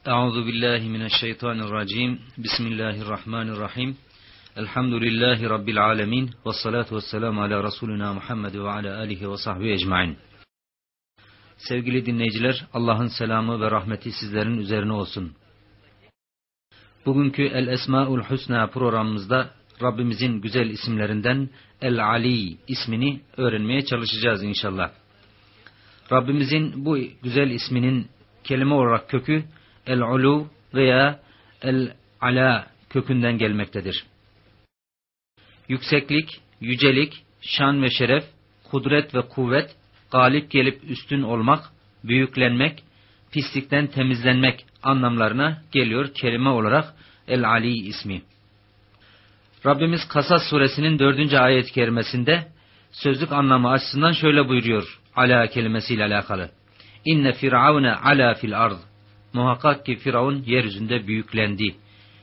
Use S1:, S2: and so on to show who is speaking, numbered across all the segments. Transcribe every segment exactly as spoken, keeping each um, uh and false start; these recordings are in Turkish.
S1: Euzu billahi mineşşeytanirracim. Bismillahirrahmanirrahim. Elhamdülillahi rabbil alamin ve salatu vesselamü ala resulina Muhammed ve ala alihi ve sahbihi ecmaîn. Sevgili dinleyiciler, Allah'ın selamı ve rahmeti sizlerin üzerine olsun. Bugünkü El Esmaül Hüsna programımızda Rabbimizin güzel isimlerinden El Ali ismini öğrenmeye çalışacağız inşallah. Rabbimizin bu güzel isminin kelime olarak kökü El-Ulu veya El-Ala kökünden gelmektedir. Yükseklik, yücelik, şan ve şeref, kudret ve kuvvet, galip gelip üstün olmak, büyüklenmek, pislikten temizlenmek anlamlarına geliyor kelime olarak El-Ali ismi. Rabbimiz Kasas suresinin dördüncü ayet-i kerimesinde sözlük anlamı açısından şöyle buyuruyor ala kelimesiyle alakalı. İnne firavune ala fil ard. Muhakkak ki Firavun yeryüzünde büyüklendi.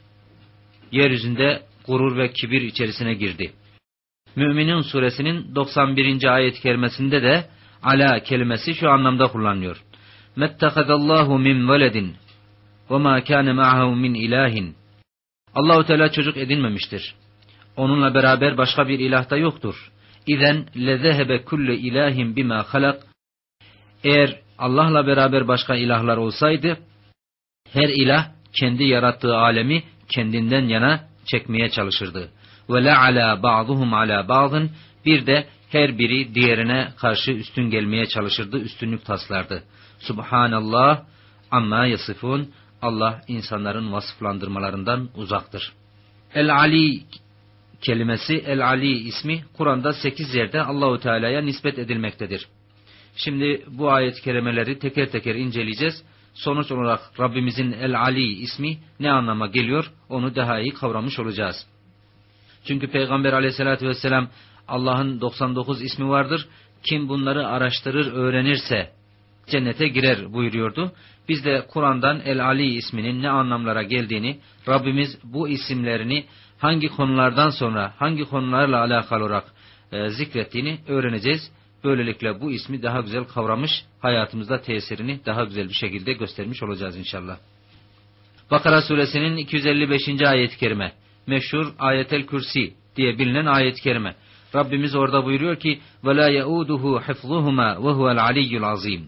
S1: Yeryüzünde gurur ve kibir içerisine girdi. Mü'minun suresinin doksan birinci ayet-i kerimesinde de ala kelimesi şu anlamda kullanılıyor. Mettekadallahu min veledin ve ma kana ma'ahu min ilahin. Allahu Teala çocuk edinmemiştir. Onunla beraber başka bir ilah da yoktur. İzen lezehebe kullu ilahin bima halak. Eğer Allah'la beraber başka ilahlar olsaydı, her ilah kendi yarattığı alemi kendinden yana çekmeye çalışırdı. Ve la ala ba'duhum ala ba'dın, bir de her biri diğerine karşı üstün gelmeye çalışırdı, üstünlük taslardı. Subhanallah amma yasifun. Allah insanların vasıflandırmalarından uzaktır. El Ali kelimesi, El Ali ismi Kur'an'da sekiz yerde Allahu Teala'ya nispet edilmektedir. Şimdi bu ayet-i kerimeleri teker teker inceleyeceğiz. Sonuç olarak Rabbimizin El Ali ismi ne anlama geliyor onu daha iyi kavramış olacağız. Çünkü Peygamber Aleyhisselatü vesselam Allah'ın doksan dokuz ismi vardır. Kim bunları araştırır, öğrenirse cennete girer buyuruyordu. Biz de Kur'an'dan El Ali isminin ne anlamlara geldiğini, Rabbimiz bu isimlerini hangi konulardan sonra, hangi konularla alakalı olarak e, zikrettiğini öğreneceğiz. Böylelikle bu ismi daha güzel kavramış, hayatımızda tesirini daha güzel bir şekilde göstermiş olacağız inşallah. Bakara suresinin iki yüz elli beşinci ayet-i kerime, meşhur Ayetel Kürsi diye bilinen ayet-i kerime. Rabbimiz orada buyuruyor ki: وَلَا يَعُودُهُ حِفْظُهُمَا وَهُوَ الْعَلِيُّ الْعَظِيمُ.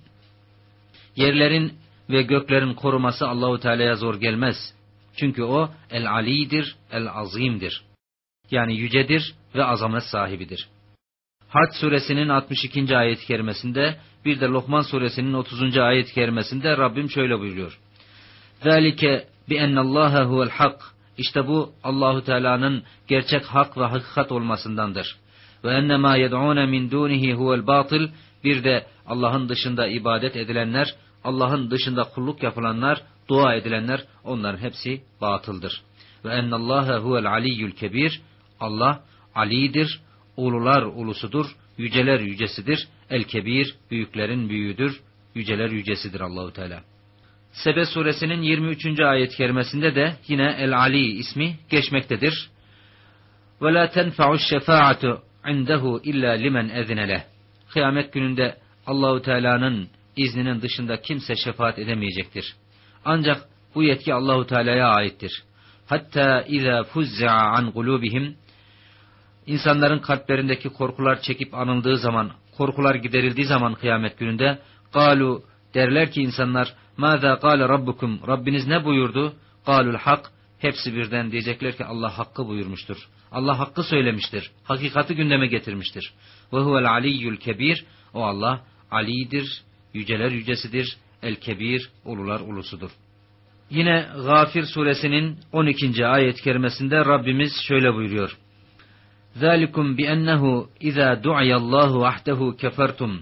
S1: Yerlerin ve göklerin koruması Allahu Teala'ya zor gelmez. Çünkü o El Ali'dir, El Azim'dir. Yani yücedir ve azamet sahibidir. Hac suresinin altmış ikinci ayet-i kerimesinde, bir de Lokman suresinin otuzuncu ayet-i kerimesinde Rabbim şöyle buyuruyor. ذَٰلِكَ بِأَنَّ اللّٰهَ هُوَ الْحَقِّ. İşte bu Allahu Teala'nın gerçek hak ve hakikat olmasındandır. وَاَنَّ مَا يَدْعُونَ مِنْ دُونِهِ هُوَ الْبَاطِلِ. Bir de Allah'ın dışında ibadet edilenler, Allah'ın dışında kulluk yapılanlar, dua edilenler, onların hepsi batıldır. وَاَنَّ اللّٰهَ هُوَ الْعَلِيُّ الْكَبِيرِ. Allah Ali'dir, ulular ulusudur, yüceler yücesidir, El-Kebir, büyüklerin büyüğüdür, yüceler yücesidir Allahu Teala. Sebe suresinin yirmi üçüncü ayet-i kerimesinde de yine El-Ali ismi geçmektedir. وَلَا تَنْفَعُ الشَّفَاعَةُ عِنْدَهُ اِلَّا لِمَنْ اَذِنَ لَهُ. Kıyamet gününde Allahu Teala'nın izninin dışında kimse şefaat edemeyecektir. Ancak bu yetki Allahu Teala'ya aittir. Hatta اِذَا فُزِّعَ عَنْ قُلُوبِهِمْ. İnsanların kalplerindeki korkular çekip anıldığı zaman, korkular giderildiği zaman kıyamet gününde قَالُوا derler ki insanlar مَاذَا قَالَ رَبُّكُمْ. Rabbiniz ne buyurdu? قَالُوا الْحَقِّ. Hepsi birden diyecekler ki Allah hakkı buyurmuştur. Allah hakkı söylemiştir. Hakikati gündeme getirmiştir. وَهُوَ الْعَلِيُّ الْكَبِيرِ. O Allah Ali'dir, yüceler yücesidir, El-Kebir, ulular ulusudur. Yine Gafir suresinin on ikinci ayet-i kerimesinde Rabbimiz şöyle buyuruyor. ذَٰلِكُمْ بِأَنَّهُ اِذَا دُعِيَ اللّٰهُ وَحْدَهُ كَفَرْتُمْ.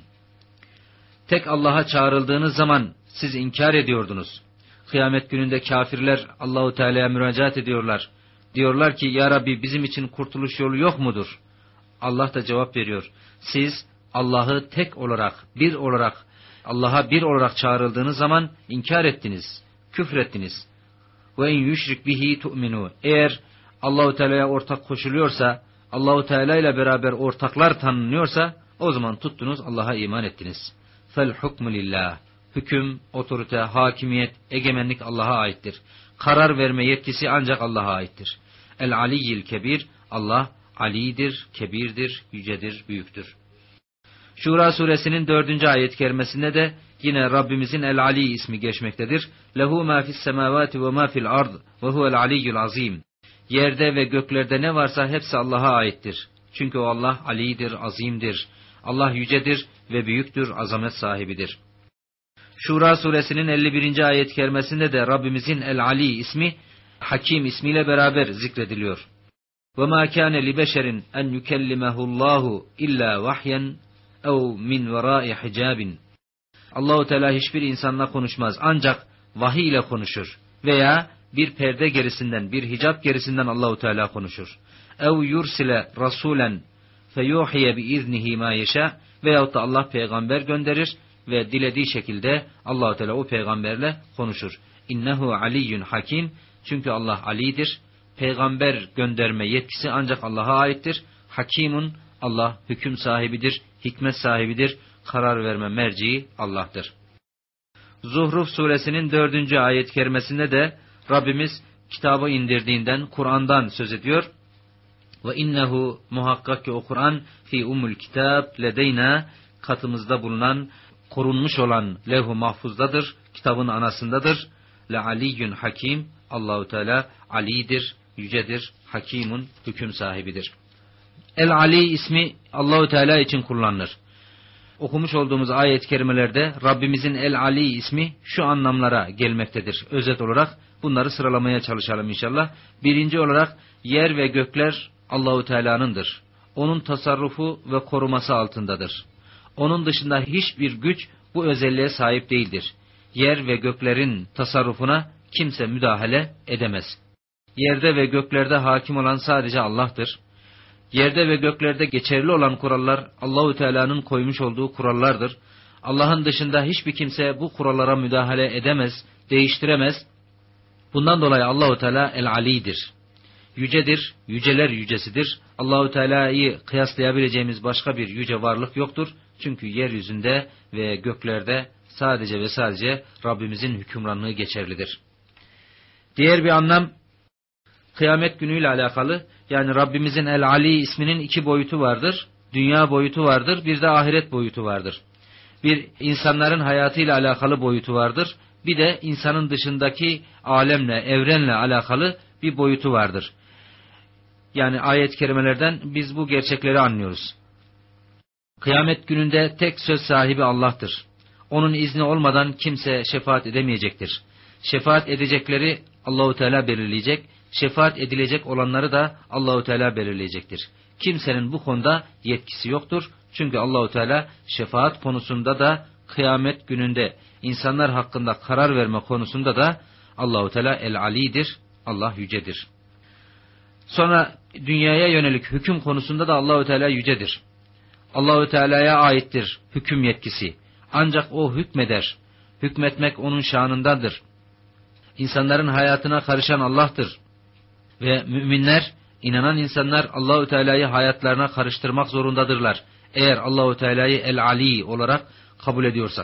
S1: Tek Allah'a çağrıldığınız zaman siz inkar ediyordunuz. Kıyamet gününde kafirler Allahu Teala'ya müracaat ediyorlar. Diyorlar ki ya Rabbi bizim için kurtuluş yolu yok mudur? Allah da cevap veriyor. Siz Allah'ı tek olarak, bir olarak, Allah'a bir olarak çağrıldığınız zaman inkar ettiniz, küfrettiniz. Ve in yüşrik bihi tu'minu. Eğer Allahu Teala'ya ortak koşuluyorsa, Allahu Teala ile beraber ortaklar tanınıyorsa, o zaman tuttunuz Allah'a iman ettiniz. Fel hukmu lillah. Hüküm, otorite, hakimiyet, egemenlik Allah'a aittir. Karar verme yetkisi ancak Allah'a aittir. El-Aliyyil Kebir, Allah alidir, kebirdir, yücedir, büyüktür. Şura suresinin dördüncü ayet-i kerimesinde de yine Rabbimizin El-Ali ismi geçmektedir. Lehu ma fis semavati ve ma fil ard ve huvel aliyyul azim. Yerde ve göklerde ne varsa hepsi Allah'a aittir. Çünkü o Allah alidir, azimdir. Allah yücedir ve büyüktür, azamet sahibidir. Şura suresinin elli birinci ayet-i kerimesinde de Rabbimizin El-Ali ismi Hakim ismiyle beraber zikrediliyor. وَمَا كَانَ لِبَشَرٍ أَنْ يُكَلِّمَهُ اللّٰهُ إِلَّا وَحْيًا اَوْ مِنْ وَرَاءِ حِجَابٍ. Allah-u Teala hiçbir insanla konuşmaz, ancak vahiy ile konuşur veya bir perde gerisinden, bir hicap gerisinden Allah-u Teala konuşur. اَوْ يُرْسِلَ رَسُولًا فَيُوحِيَ بِإِذْنِهِ مَا يَشَاءُ. Veyahut da Allah peygamber gönderir ve dilediği şekilde Allah-u Teala o peygamberle konuşur. İnnehu aliyyun hakim. Çünkü Allah alidir. Peygamber gönderme yetkisi ancak Allah'a aittir. Hakimun, Allah hüküm sahibidir, hikmet sahibidir, karar verme merciği Allah'tır. Zuhruf suresinin dördüncü ayet-i kerimesinde de Rabbimiz kitabı indirdiğinden, Kur'an'dan söz ediyor. Ve innehu, muhakkak ki o Kur'an fi umul kitab ledeyna, katımızda bulunan, korunmuş olan levh-u mahfuzdadır, kitabın anasındadır. Le aliyyun hakim, Allahu Teala alidir, yücedir, hakimun, hüküm sahibidir. El-Ali ismi Allahu Teala için kullanılır. Okumuş olduğumuz ayet-i kerimelerde Rabbimizin El-Ali ismi şu anlamlara gelmektedir. Özet olarak bunları sıralamaya çalışalım inşallah. Birinci olarak yer ve gökler Allahu Teala'nındır. Onun tasarrufu ve koruması altındadır. Onun dışında hiçbir güç bu özelliğe sahip değildir. Yer ve göklerin tasarrufuna kimse müdahale edemez. Yerde ve göklerde hakim olan sadece Allah'tır. Yerde ve göklerde geçerli olan kurallar Allahu Teala'nın koymuş olduğu kurallardır. Allah'ın dışında hiçbir kimse bu kurallara müdahale edemez, değiştiremez. Bundan dolayı Allahu Teala El-Ali'dir. Yücedir, yüceler yücesidir. Allahu Teala'yı kıyaslayabileceğimiz başka bir yüce varlık yoktur. Çünkü yeryüzünde ve göklerde sadece ve sadece Rabbimizin hükümranlığı geçerlidir. Diğer bir anlam, kıyamet günüyle alakalı. Yani Rabbimizin El-Ali isminin iki boyutu vardır. Dünya boyutu vardır, bir de ahiret boyutu vardır. Bir insanların hayatıyla alakalı boyutu vardır. Bir de insanın dışındaki alemle, evrenle alakalı bir boyutu vardır. Yani ayet-i kerimelerden biz bu gerçekleri anlıyoruz. Kıyamet gününde tek söz sahibi Allah'tır. Onun izni olmadan kimse şefaat edemeyecektir. Şefaat edecekleri Allahu Teala belirleyecek. Şefaat edilecek olanları da Allahu Teala belirleyecektir. Kimsenin bu konuda yetkisi yoktur. Çünkü Allahu Teala şefaat konusunda da kıyamet gününde insanlar hakkında karar verme konusunda da Allahu Teala El-Ali'dir. Allah yücedir. Sonra dünyaya yönelik hüküm konusunda da Allahu Teala yücedir. Allahu Teala'ya aittir hüküm yetkisi. Ancak o hükmeder. Hükmetmek onun şanındadır. İnsanların hayatına karışan Allah'tır. Ve müminler, inanan insanlar Allahu Teala'yı hayatlarına karıştırmak zorundadırlar. Eğer Allahu Teala'yı El-Ali olarak kabul ediyorsak.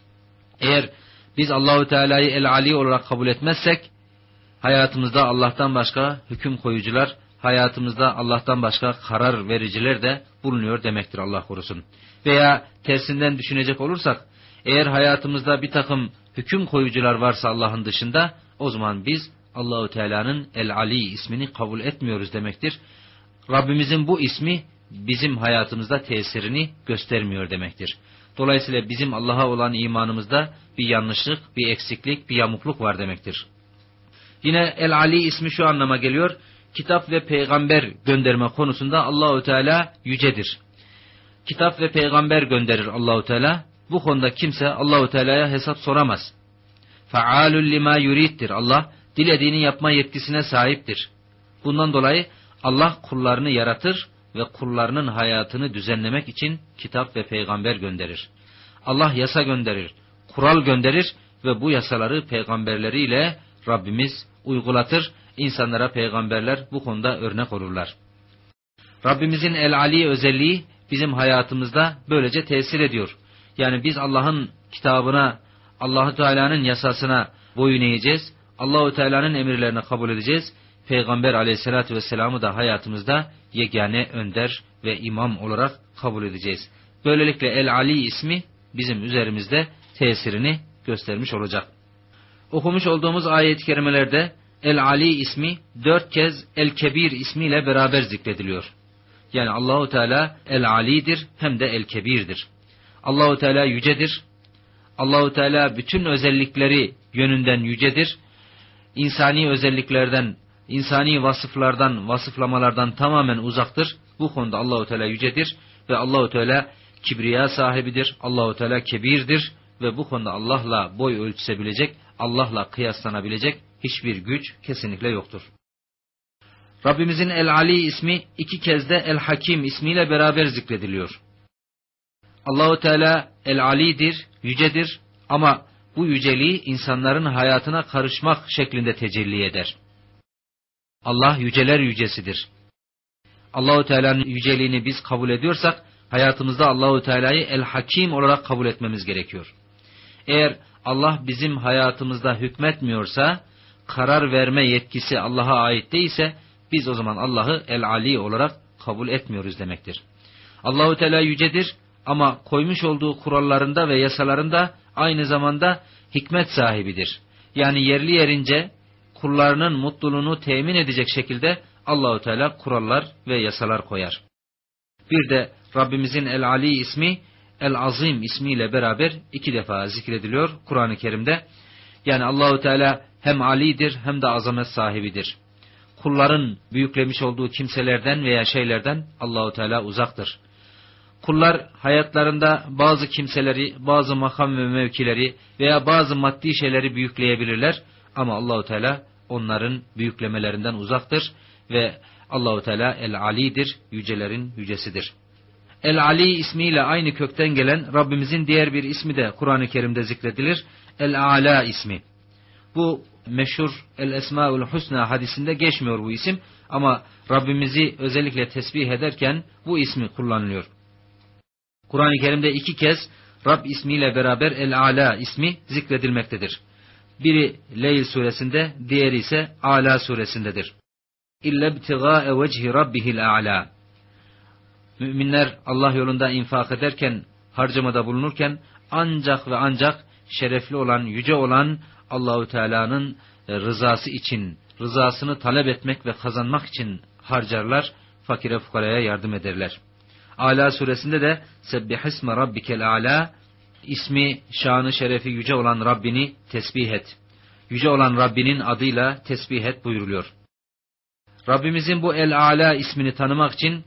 S1: Eğer biz Allahu Teala'yı El-Ali olarak kabul etmezsek, hayatımızda Allah'tan başka hüküm koyucular, hayatımızda Allah'tan başka karar vericiler de bulunuyor demektir, Allah korusun. Veya tersinden düşünecek olursak, eğer hayatımızda bir takım hüküm koyucular varsa Allah'ın dışında, o zaman biz Allahu Teala'nın El-Ali ismini kabul etmiyoruz demektir. Rabbimizin bu ismi bizim hayatımızda tesirini göstermiyor demektir. Dolayısıyla bizim Allah'a olan imanımızda bir yanlışlık, bir eksiklik, bir yamukluk var demektir. Yine El-Ali ismi şu anlama geliyor. Kitap ve peygamber gönderme konusunda Allahu Teala yücedir. Kitap ve peygamber gönderir Allahu Teala. Bu konuda kimse Allahu Teala'ya hesap soramaz. Faalul lima yurid'dir. Allah dilediğini yapma yetkisine sahiptir. Bundan dolayı Allah kullarını yaratır ve kullarının hayatını düzenlemek için kitap ve peygamber gönderir. Allah yasa gönderir, kural gönderir ve bu yasaları peygamberleriyle Rabbimiz uygulatır. İnsanlara peygamberler bu konuda örnek olurlar. Rabbimizin El-Ali özelliği bizim hayatımızda böylece tesir ediyor. Yani biz Allah'ın kitabına, Allahu Teala'nın yasasına boyun eğeceğiz. Allahu Teala'nın emirlerini kabul edeceğiz. Peygamber Aleyhisselatü Vesselam'ı da hayatımızda yegane önder ve imam olarak kabul edeceğiz. Böylelikle El-Ali ismi bizim üzerimizde tesirini göstermiş olacak. Okumuş olduğumuz ayet-i kerimelerde El-Ali ismi dört kez El-Kebir ismiyle beraber zikrediliyor. Yani Allahu Teala El-Ali'dir hem de El-Kebir'dir. Allahu Teala yücedir. Allahu Teala bütün özellikleri yönünden yücedir. İnsani özelliklerden, insani vasıflardan, vasıflamalardan tamamen uzaktır. Bu konuda Allahu Teala yücedir ve Allahu Teala kibriya sahibidir. Allahu Teala kebirdir ve bu konuda Allah'la boy ölçüsebilecek, Allah'la kıyaslanabilecek hiçbir güç kesinlikle yoktur. Rabbimizin El-Ali ismi iki kez de El-Hakim ismiyle beraber zikrediliyor. Allahu Teala El-Ali'dir, yücedir ama bu yüceliği insanların hayatına karışmak şeklinde tecelli eder. Allah yüceler yücesidir. Allahu Teala'nın yüceliğini biz kabul ediyorsak hayatımızda Allahu Teala'yı El-Hakim olarak kabul etmemiz gerekiyor. Eğer Allah bizim hayatımızda hükmetmiyorsa, karar verme yetkisi Allah'a ait değilse biz o zaman Allah'ı El-Ali olarak kabul etmiyoruz demektir. Allahu Teala yücedir ama koymuş olduğu kurallarında ve yasalarında aynı zamanda hikmet sahibidir. Yani yerli yerince kullarının mutluluğunu temin edecek şekilde Allahu Teala kurallar ve yasalar koyar. Bir de Rabbimizin El-Ali ismi El-Azim ismiyle beraber iki defa zikrediliyor Kur'an-ı Kerim'de. Yani Allahu Teala hem alidir hem de azamet sahibidir. Kulların büyüklemiş olduğu kimselerden veya şeylerden Allahu Teala uzaktır. Kullar hayatlarında bazı kimseleri, bazı makam ve mevkileri veya bazı maddi şeyleri büyükleyebilirler ama Allahu Teala onların büyüklemelerinden uzaktır ve Allahu Teala El-Ali'dir, yücelerin yücesidir. El-Ali ismiyle aynı kökten gelen Rabbimizin diğer bir ismi de Kur'an-ı Kerim'de zikredilir. El-Ala ismi. Bu meşhur El-Esmaül Husna hadisinde geçmiyor bu isim ama Rabbimizi özellikle tesbih ederken bu ismi kullanılıyor. Kur'an-ı Kerim'de iki kez Rab ismiyle beraber El-Ala ismi zikredilmektedir. Biri Leyl suresinde, diğeri ise Ala suresindedir. İlla ibtigâe vecihi rabbihil a'lâ. Müminler Allah yolunda infak ederken, harcamada bulunurken ancak ve ancak şerefli olan, yüce olan Allahu Teala'nın rızası için, rızasını talep etmek ve kazanmak için harcarlar, fakire fukaraya yardım ederler. Ala suresinde de Sebbihisme rabbikel a'lâ, ismi, şanı, şerefi yüce olan Rabbini tesbih et. Yüce olan Rabbinin adıyla tesbih et buyuruluyor. Rabbimizin bu El-Ala ismini tanımak için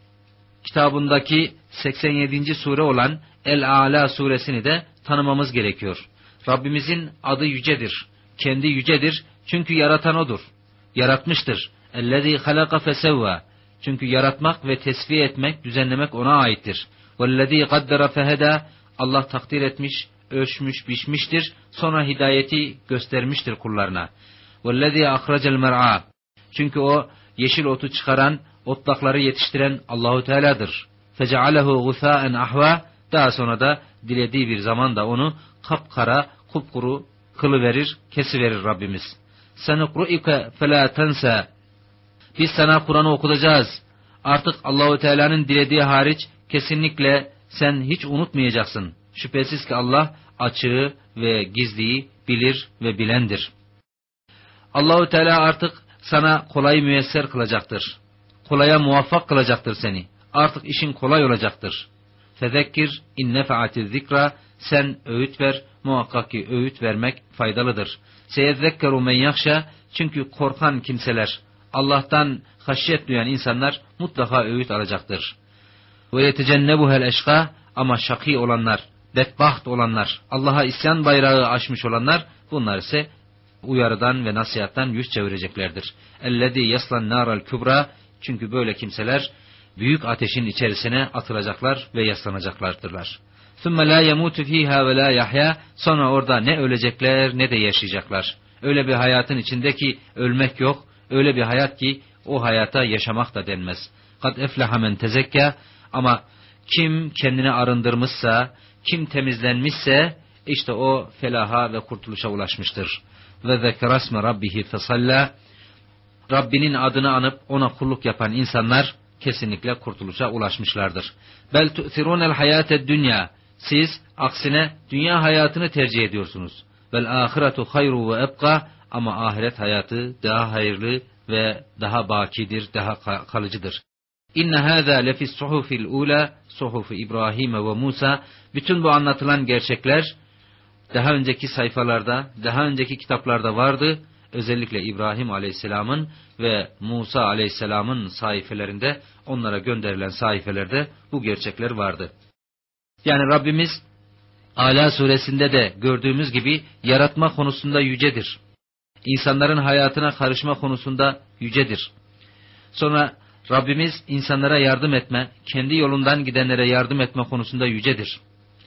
S1: kitabındaki seksen yedinci sure olan El-Ala suresini de tanımamız gerekiyor. Rabbimizin adı yücedir. Kendi yücedir. Çünkü yaratan odur. Yaratmıştır. Ellezî halaka fesevvâ. Çünkü yaratmak ve tesviye etmek, düzenlemek ona aittir. Vellezî kaddara fehedâ. Allah takdir etmiş, ölçmüş, biçmiştir. Sonra hidayeti göstermiştir kullarına. Vellezî ahracel mer'â. Çünkü o yeşil otu çıkaran, otlakları yetiştiren Allahu Teala'dır. Fecealehu gusâen ahvâ. Daha sonra da dilediği bir zaman da onu kapkara, kupkuru kılıverir, kesiverir Rabbimiz. Senukru'ike felâ tense. Biz sana Kur'an'ı okutacağız. Artık Allahu Teala'nın dilediği hariç kesinlikle sen hiç unutmayacaksın. Şüphesiz ki Allah açığı ve gizliyi bilir ve bilendir. Allahu Teala artık sana kolayı müyesser kılacaktır. Kolaya muvaffak kılacaktır seni. Artık işin kolay olacaktır. Fezekkir in nefa'atiz zikra. Sen öğüt ver, muhakkak ki öğüt vermek faydalıdır. Seyezzekkeru men yahşa. Çünkü korkan kimseler, Allah'tan haşyet duyan insanlar mutlaka öğüt alacaktır. Ve yetecennebuhel eşka. Ama şakî olanlar, bedbaht olanlar, Allah'a isyan bayrağı açmış olanlar, bunlar ise uyarıdan ve nasihattan yüz çevireceklerdir. Ellezî yaslan nâral kübra. Çünkü böyle kimseler büyük ateşin içerisine atılacaklar ve yaslanacaklardırlar. ثُمَّ لَا يَمُوتُ ف۪يهَا وَلَا يَحْيَا. Sonra orada ne ölecekler ne de yaşayacaklar. Öyle bir hayatın içindeki ölmek yok. Öyle bir hayat ki o hayata yaşamak da denmez. قَدْ اَفْلَحَ مَنْ تَزَكَّى. Ama kim kendini arındırmışsa, kim temizlenmişse işte o felaha ve kurtuluşa ulaşmıştır. Ve zekerasme rabbihi fesalla, Rabbinin adını anıp ona kulluk yapan insanlar kesinlikle kurtuluşa ulaşmışlardır. Bel tu'thirunel hayated dünya, siz aksine dünya hayatını tercih ediyorsunuz. Vel ahiretu hayru ve ebqa, ama ahiret hayatı daha hayırlı ve daha bakidir, daha kalıcıdır. İnne hâzâ lefis suhufil ula, suhufu İbrahim ve Musa. Bütün bu anlatılan gerçekler daha önceki sayfalarda, daha önceki kitaplarda vardı. Özellikle İbrahim Aleyhisselam'ın ve Musa Aleyhisselam'ın sayfelerinde, onlara gönderilen sayfelerde bu gerçekler vardı. Yani Rabbimiz Ala suresinde de gördüğümüz gibi yaratma konusunda yücedir. İnsanların hayatına karışma konusunda yücedir. Sonra Rabbimiz insanlara yardım etme, kendi yolundan gidenlere yardım etme konusunda yücedir.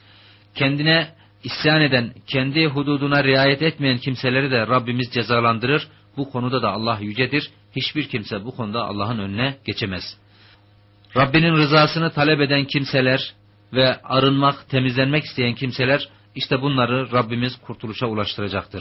S1: Kendine isyan eden, kendi hududuna riayet etmeyen kimseleri de Rabbimiz cezalandırır. Bu konuda da Allah yücedir. Hiçbir kimse bu konuda Allah'ın önüne geçemez. Rabbinin rızasını talep eden kimseler ve arınmak, temizlenmek isteyen kimseler, işte bunları Rabbimiz kurtuluşa ulaştıracaktır.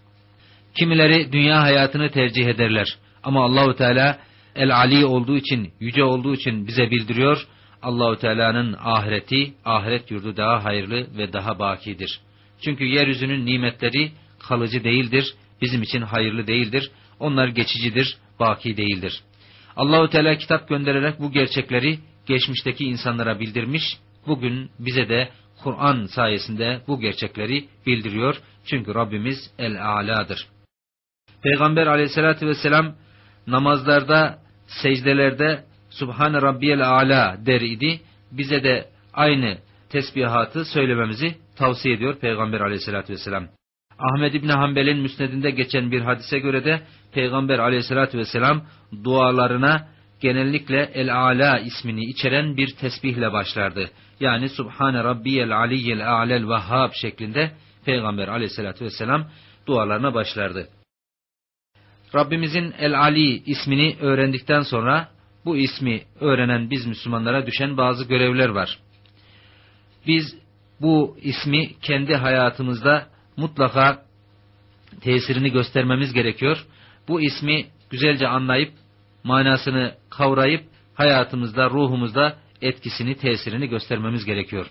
S1: Kimileri dünya hayatını tercih ederler. Ama Allahu Teala El-Ali olduğu için, yüce olduğu için bize bildiriyor. Allahu Teala'nın ahireti, ahiret yurdu daha hayırlı ve daha bakidir. Çünkü yeryüzünün nimetleri kalıcı değildir, bizim için hayırlı değildir. Onlar geçicidir, baki değildir. Allahu Teala kitap göndererek bu gerçekleri geçmişteki insanlara bildirmiş. Bugün bize de Kur'an sayesinde bu gerçekleri bildiriyor. Çünkü Rabbimiz El-A'la'dır. Peygamber Aleyhisselatü Vesselam namazlarda, secdelerde Subhane Rabbiyel A'la der idi. Bize de aynı tesbihatı söylememizi tavsiye ediyor Peygamber Aleyhisselatü Vesselam. Ahmed İbni Hanbel'in müsnedinde geçen bir hadise göre de Peygamber Aleyhisselatü Vesselam dualarına genellikle El-A'la ismini içeren bir tesbihle başlardı. Yani Subhane Rabbiyel Aliyyel A'lel Vehhab şeklinde Peygamber Aleyhisselatü Vesselam dualarına başlardı. Rabbimizin El-Ali ismini öğrendikten sonra bu ismi öğrenen biz Müslümanlara düşen bazı görevler var. Biz bu ismi kendi hayatımızda mutlaka tesirini göstermemiz gerekiyor. Bu ismi güzelce anlayıp, manasını kavrayıp, hayatımızda, ruhumuzda etkisini, tesirini göstermemiz gerekiyor.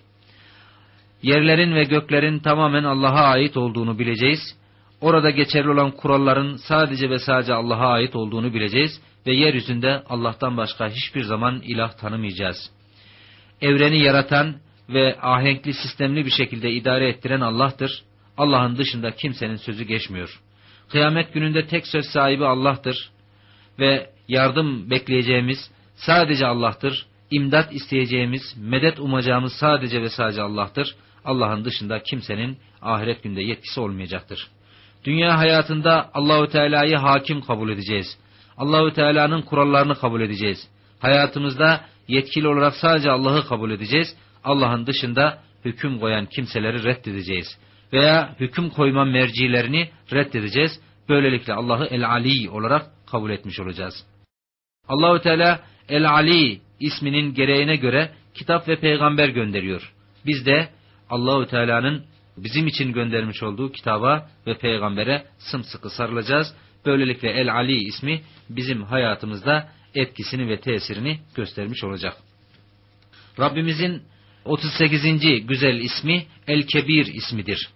S1: Yerlerin ve göklerin tamamen Allah'a ait olduğunu bileceğiz. Orada geçerli olan kuralların sadece ve sadece Allah'a ait olduğunu bileceğiz. Ve yeryüzünde Allah'tan başka hiçbir zaman ilah tanımayacağız. Evreni yaratan ve ahenkli, sistemli bir şekilde idare ettiren Allah'tır. Allah'ın dışında kimsenin sözü geçmiyor. Kıyamet gününde tek söz sahibi Allah'tır. Ve yardım bekleyeceğimiz sadece Allah'tır. İmdat isteyeceğimiz, medet umacağımız sadece ve sadece Allah'tır. Allah'ın dışında kimsenin ahiret günde yetkisi olmayacaktır. Dünya hayatında Allahu Teala'yı hakim kabul edeceğiz. Allahu Teala'nın kurallarını kabul edeceğiz. Hayatımızda yetkili olarak sadece Allah'ı kabul edeceğiz. Allah'ın dışında hüküm koyan kimseleri reddedeceğiz. Veya hüküm koyma mercilerini reddedeceğiz. Böylelikle Allah'ı El-Ali olarak kabul etmiş olacağız. Allahu Teala El-Ali isminin gereğine göre kitap ve peygamber gönderiyor. Biz de Allahu Teala'nın bizim için göndermiş olduğu kitaba ve peygambere sımsıkı sarılacağız. Böylelikle El-Ali ismi bizim hayatımızda etkisini ve tesirini göstermiş olacak. Rabbimizin otuz sekizinci güzel ismi El-Kebir ismidir.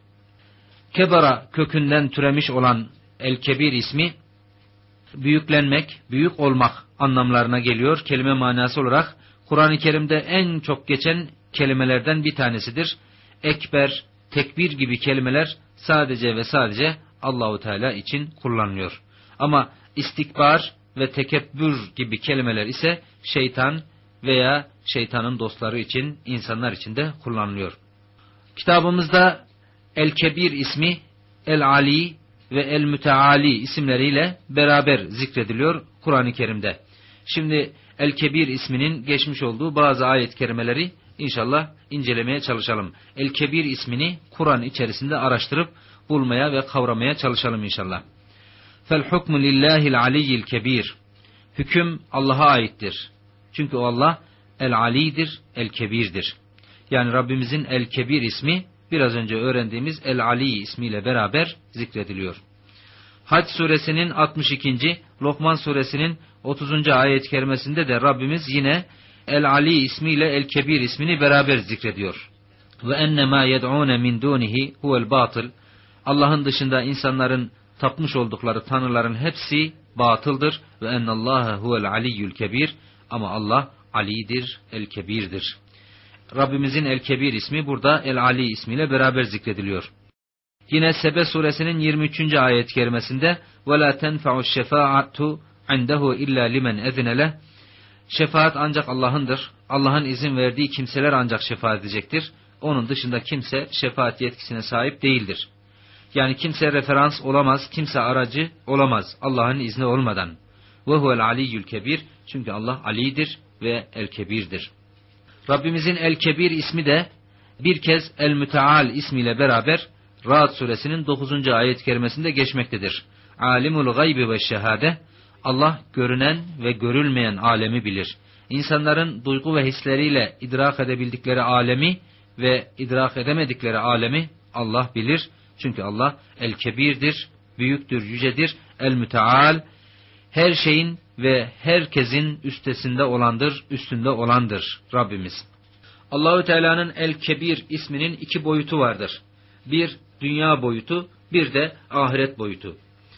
S1: Kebara kökünden türemiş olan El-Kebir ismi büyüklenmek, büyük olmak anlamlarına geliyor. Kelime manası olarak Kur'an-ı Kerim'de en çok geçen kelimelerden bir tanesidir. Ekber, tekbir gibi kelimeler sadece ve sadece Allahu Teala için kullanılıyor. Ama istikbar ve tekebbür gibi kelimeler ise şeytan veya şeytanın dostları için, insanlar için de kullanılıyor. Kitabımızda El-Kebir ismi El-Ali ve El-Müteali isimleriyle beraber zikrediliyor Kur'an-ı Kerim'de. Şimdi El-Kebir isminin geçmiş olduğu bazı ayet-i kerimeleri İnşallah incelemeye çalışalım. El-Kebir ismini Kur'an içerisinde araştırıp bulmaya ve kavramaya çalışalım inşallah. Fel-hukmu lillahil aliyyil kebir. Hüküm Allah'a aittir. Çünkü o Allah El-Ali'dir, El-Kebir'dir. Yani Rabbimizin El-Kebir ismi biraz önce öğrendiğimiz El-Ali ismiyle beraber zikrediliyor. Hac suresinin altmış ikinci. Lokman suresinin otuzuncu ayet-i kerimesinde de Rabbimiz yine El-Ali ismiyle El-Kebir ismini beraber zikrediyor. Ve ennemâ yed'ûne min dûnihi huvel batıl. Allah'ın dışında insanların tapmış oldukları tanrıların hepsi batıldır. Ve ennallâhe huvel aliyyül kebir. Ama Allah Ali'dir, El-Kebir'dir. Rabbimizin El-Kebir ismi burada El-Ali ismiyle beraber zikrediliyor. Yine Sebe suresinin yirmi üçüncü ayet-i kerimesinde وَلَا تَنْفَعُ الشَّفَاعَةُ عِنْدَهُ اِلَّا لِمَنْ اَذِنَ لَهُ. Şefaat ancak Allah'ındır. Allah'ın izin verdiği kimseler ancak şefaat edecektir. Onun dışında kimse şefaat yetkisine sahip değildir. Yani kimse referans olamaz, kimse aracı olamaz Allah'ın izni olmadan. وَهُوَ الْعَلِيُّ الْكَبِيرُ. Çünkü Allah Ali'dir ve El-Kebir'dir. Rabbimizin El-Kebir ismi de bir kez El-Müteal ismiyle beraber Ra'd suresinin dokuzuncu ayet-i kerimesinde geçmektedir. Alimul gaybi ve şehade. Allah görünen ve görülmeyen alemi bilir. İnsanların duygu ve hisleriyle idrak edebildikleri alemi ve idrak edemedikleri alemi Allah bilir. Çünkü Allah El-Kebir'dir, büyüktür, yücedir, El-Müteal, her şeyin ve herkesin üstesinde olandır, üstünde olandır Rabbimiz. Allahü Teala'nın El-Kebir isminin iki boyutu vardır. Bir dünya boyutu, bir de ahiret boyutu.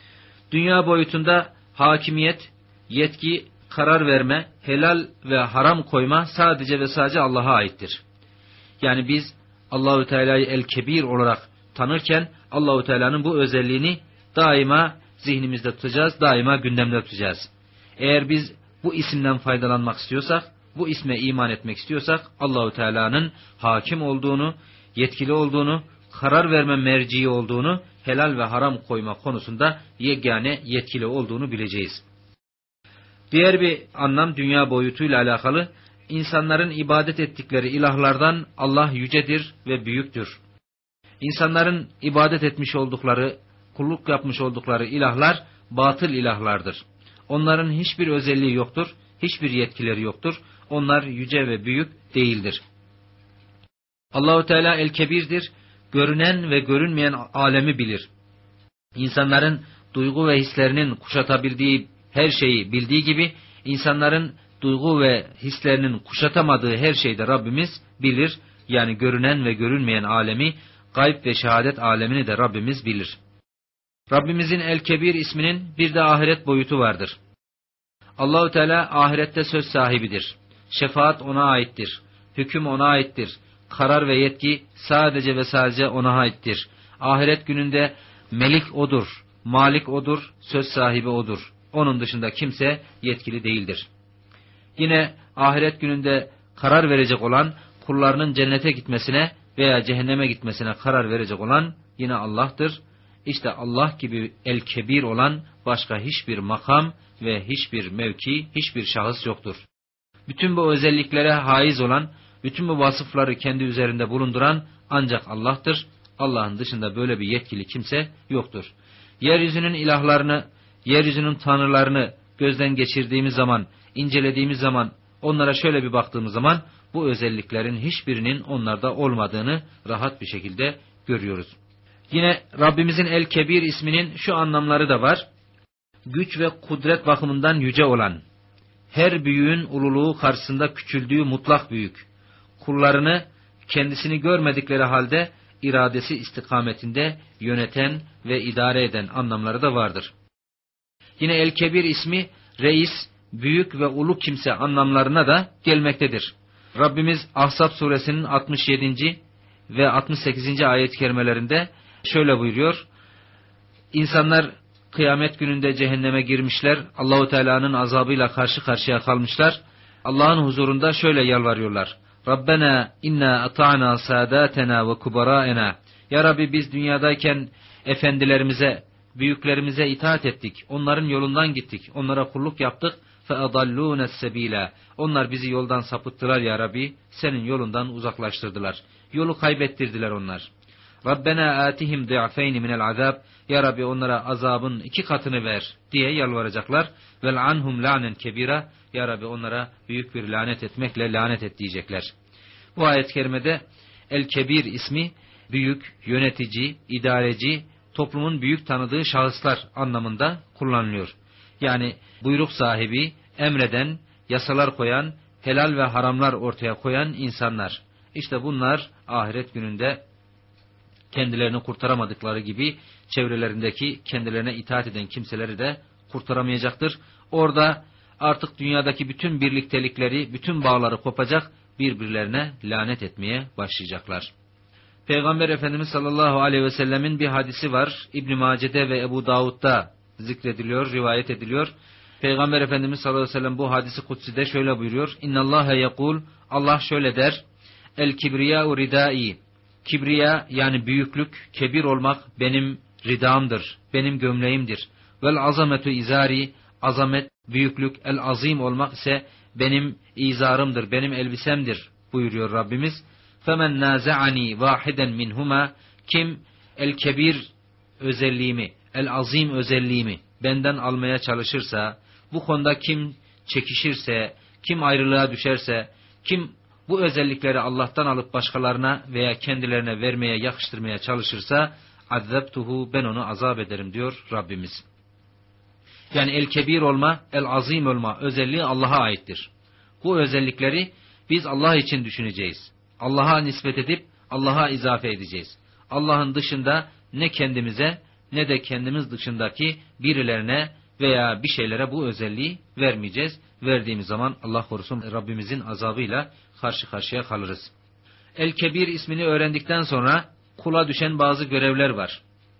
S1: Dünya boyutunda hakimiyet, yetki, karar verme, helal ve haram koyma sadece ve sadece Allah'a aittir. Yani biz Allahü Teala'yı El-Kebir olarak tanırken Allahü Teala'nın bu özelliğini daima zihnimizde tutacağız, daima gündemde tutacağız. Eğer biz bu isimden faydalanmak istiyorsak, bu isme iman etmek istiyorsak Allahü Teala'nın hakim olduğunu, yetkili olduğunu, karar verme merci olduğunu, helal ve haram koyma konusunda yegane yetkili olduğunu bileceğiz. Diğer bir anlam dünya boyutuyla alakalı, insanların ibadet ettikleri ilahlardan Allah yücedir ve büyüktür. İnsanların ibadet etmiş oldukları, kulluk yapmış oldukları ilahlar batıl ilahlardır. Onların hiçbir özelliği yoktur, hiçbir yetkileri yoktur. Onlar yüce ve büyük değildir. Allahu Teala El-Kebir'dir, görünen ve görünmeyen alemi bilir. İnsanların duygu ve hislerinin kuşatabildiği her şeyi bildiği gibi, insanların duygu ve hislerinin kuşatamadığı her şeyi de Rabbimiz bilir. Yani görünen ve görünmeyen alemi, gayb ve şehadet alemini de Rabbimiz bilir. Rabbimizin El-Kebir isminin bir de ahiret boyutu vardır. Allahu Teala ahirette söz sahibidir. Şefaat ona aittir. Hüküm ona aittir. Karar ve yetki sadece ve sadece ona aittir. Ahiret gününde melik odur, malik odur, söz sahibi odur. Onun dışında kimse yetkili değildir. Yine ahiret gününde karar verecek olan, kullarının cennete gitmesine veya cehenneme gitmesine karar verecek olan yine Allah'tır. İşte Allah gibi El-Kebir olan başka hiçbir makam ve hiçbir mevki, hiçbir şahıs yoktur. Bütün bu özelliklere haiz olan, bütün bu vasıfları kendi üzerinde bulunduran ancak Allah'tır. Allah'ın dışında böyle bir yetkili kimse yoktur. Yeryüzünün ilahlarını, yeryüzünün tanrılarını gözden geçirdiğimiz zaman, incelediğimiz zaman, onlara şöyle bir baktığımız zaman bu özelliklerin hiçbirinin onlarda olmadığını rahat bir şekilde görüyoruz. Yine Rabbimizin El-Kebir isminin şu anlamları da var. Güç ve kudret bakımından yüce olan, her büyüğün ululuğu karşısında küçüldüğü mutlak büyük, kullarını kendisini görmedikleri halde iradesi istikametinde yöneten ve idare eden anlamları da vardır. Yine El-Kebir ismi reis, büyük ve ulu kimse anlamlarına da gelmektedir. Rabbimiz Ahzab suresinin altmış yedinci ve altmış sekizinci ayet-i kerimelerinde şöyle buyuruyor. İnsanlar kıyamet gününde cehenneme girmişler, Allahu Teala'nın azabıyla karşı karşıya kalmışlar. Allah'ın huzurunda şöyle yalvarıyorlar. Rabbena inna ata'na sadatena ve kubara'ena. Ya Rabbi biz dünyadayken efendilerimize, büyüklerimize itaat ettik. Onların yolundan gittik. Onlara kulluk yaptık. فَاَضَلُّونَ السَّب۪يلَ. Onlar bizi yoldan sapıttılar ya Rabbi. Senin yolundan uzaklaştırdılar. Yolu kaybettirdiler onlar. Rabbena atihim ضِعْفَيْنِ مِنَ الْعَذَابِ. Ya Rabbi onlara azabın iki katını ver diye yalvaracaklar. وَالْعَنْهُمْ لَعْنًا كَب۪يرًا. Ya Rabbi onlara büyük bir lanet etmekle lanet et diyecekler. Bu ayet-i kerimede El-Kebir ismi büyük, yönetici, idareci, toplumun büyük tanıdığı şahıslar anlamında kullanılıyor. Yani buyruk sahibi, emreden, yasalar koyan, helal ve haramlar ortaya koyan insanlar. İşte bunlar ahiret gününde kendilerini kurtaramadıkları gibi çevrelerindeki kendilerine itaat eden kimseleri de kurtaramayacaktır. Orada artık dünyadaki bütün birliktelikleri, bütün bağları kopacak, birbirlerine lanet etmeye başlayacaklar. Peygamber Efendimiz sallallahu aleyhi ve sellemin bir hadisi var. İbn-i Mace'de ve Ebu Davud'da zikrediliyor, rivayet ediliyor. Peygamber Efendimiz sallallahu aleyhi ve sellem bu hadisi kutsi'de şöyle buyuruyor. İnnallâhe yekul, Allah şöyle der. El kibriyâ'u ridâi. Kibriya yani büyüklük, kebir olmak benim ridamdır, benim gömleğimdir. Vel azametu izari, azamet, büyüklük, el azim olmak ise benim izarımdır, benim elbisemdir buyuruyor Rabbimiz. Femen naze'ani vahiden minhuma, kim el kebir özelliğimi, el azim özelliğimi benden almaya çalışırsa, bu konuda kim çekişirse, kim ayrılığa düşerse, kim bu özellikleri Allah'tan alıp başkalarına veya kendilerine vermeye, yakıştırmaya çalışırsa, azzabtuhu, ben onu azap ederim diyor Rabbimiz. Yani el kebir olma, el azim olma özelliği Allah'a aittir. Bu özellikleri biz Allah için düşüneceğiz. Allah'a nispet edip Allah'a izafe edeceğiz. Allah'ın dışında ne kendimize ne de kendimiz dışındaki birilerine veya bir şeylere bu özelliği vermeyeceğiz. Verdiğimiz zaman Allah korusun Rabbimizin azabıyla karşı karşıya kalırız. El-Kebir ismini öğrendikten sonra kula düşen bazı görevler var.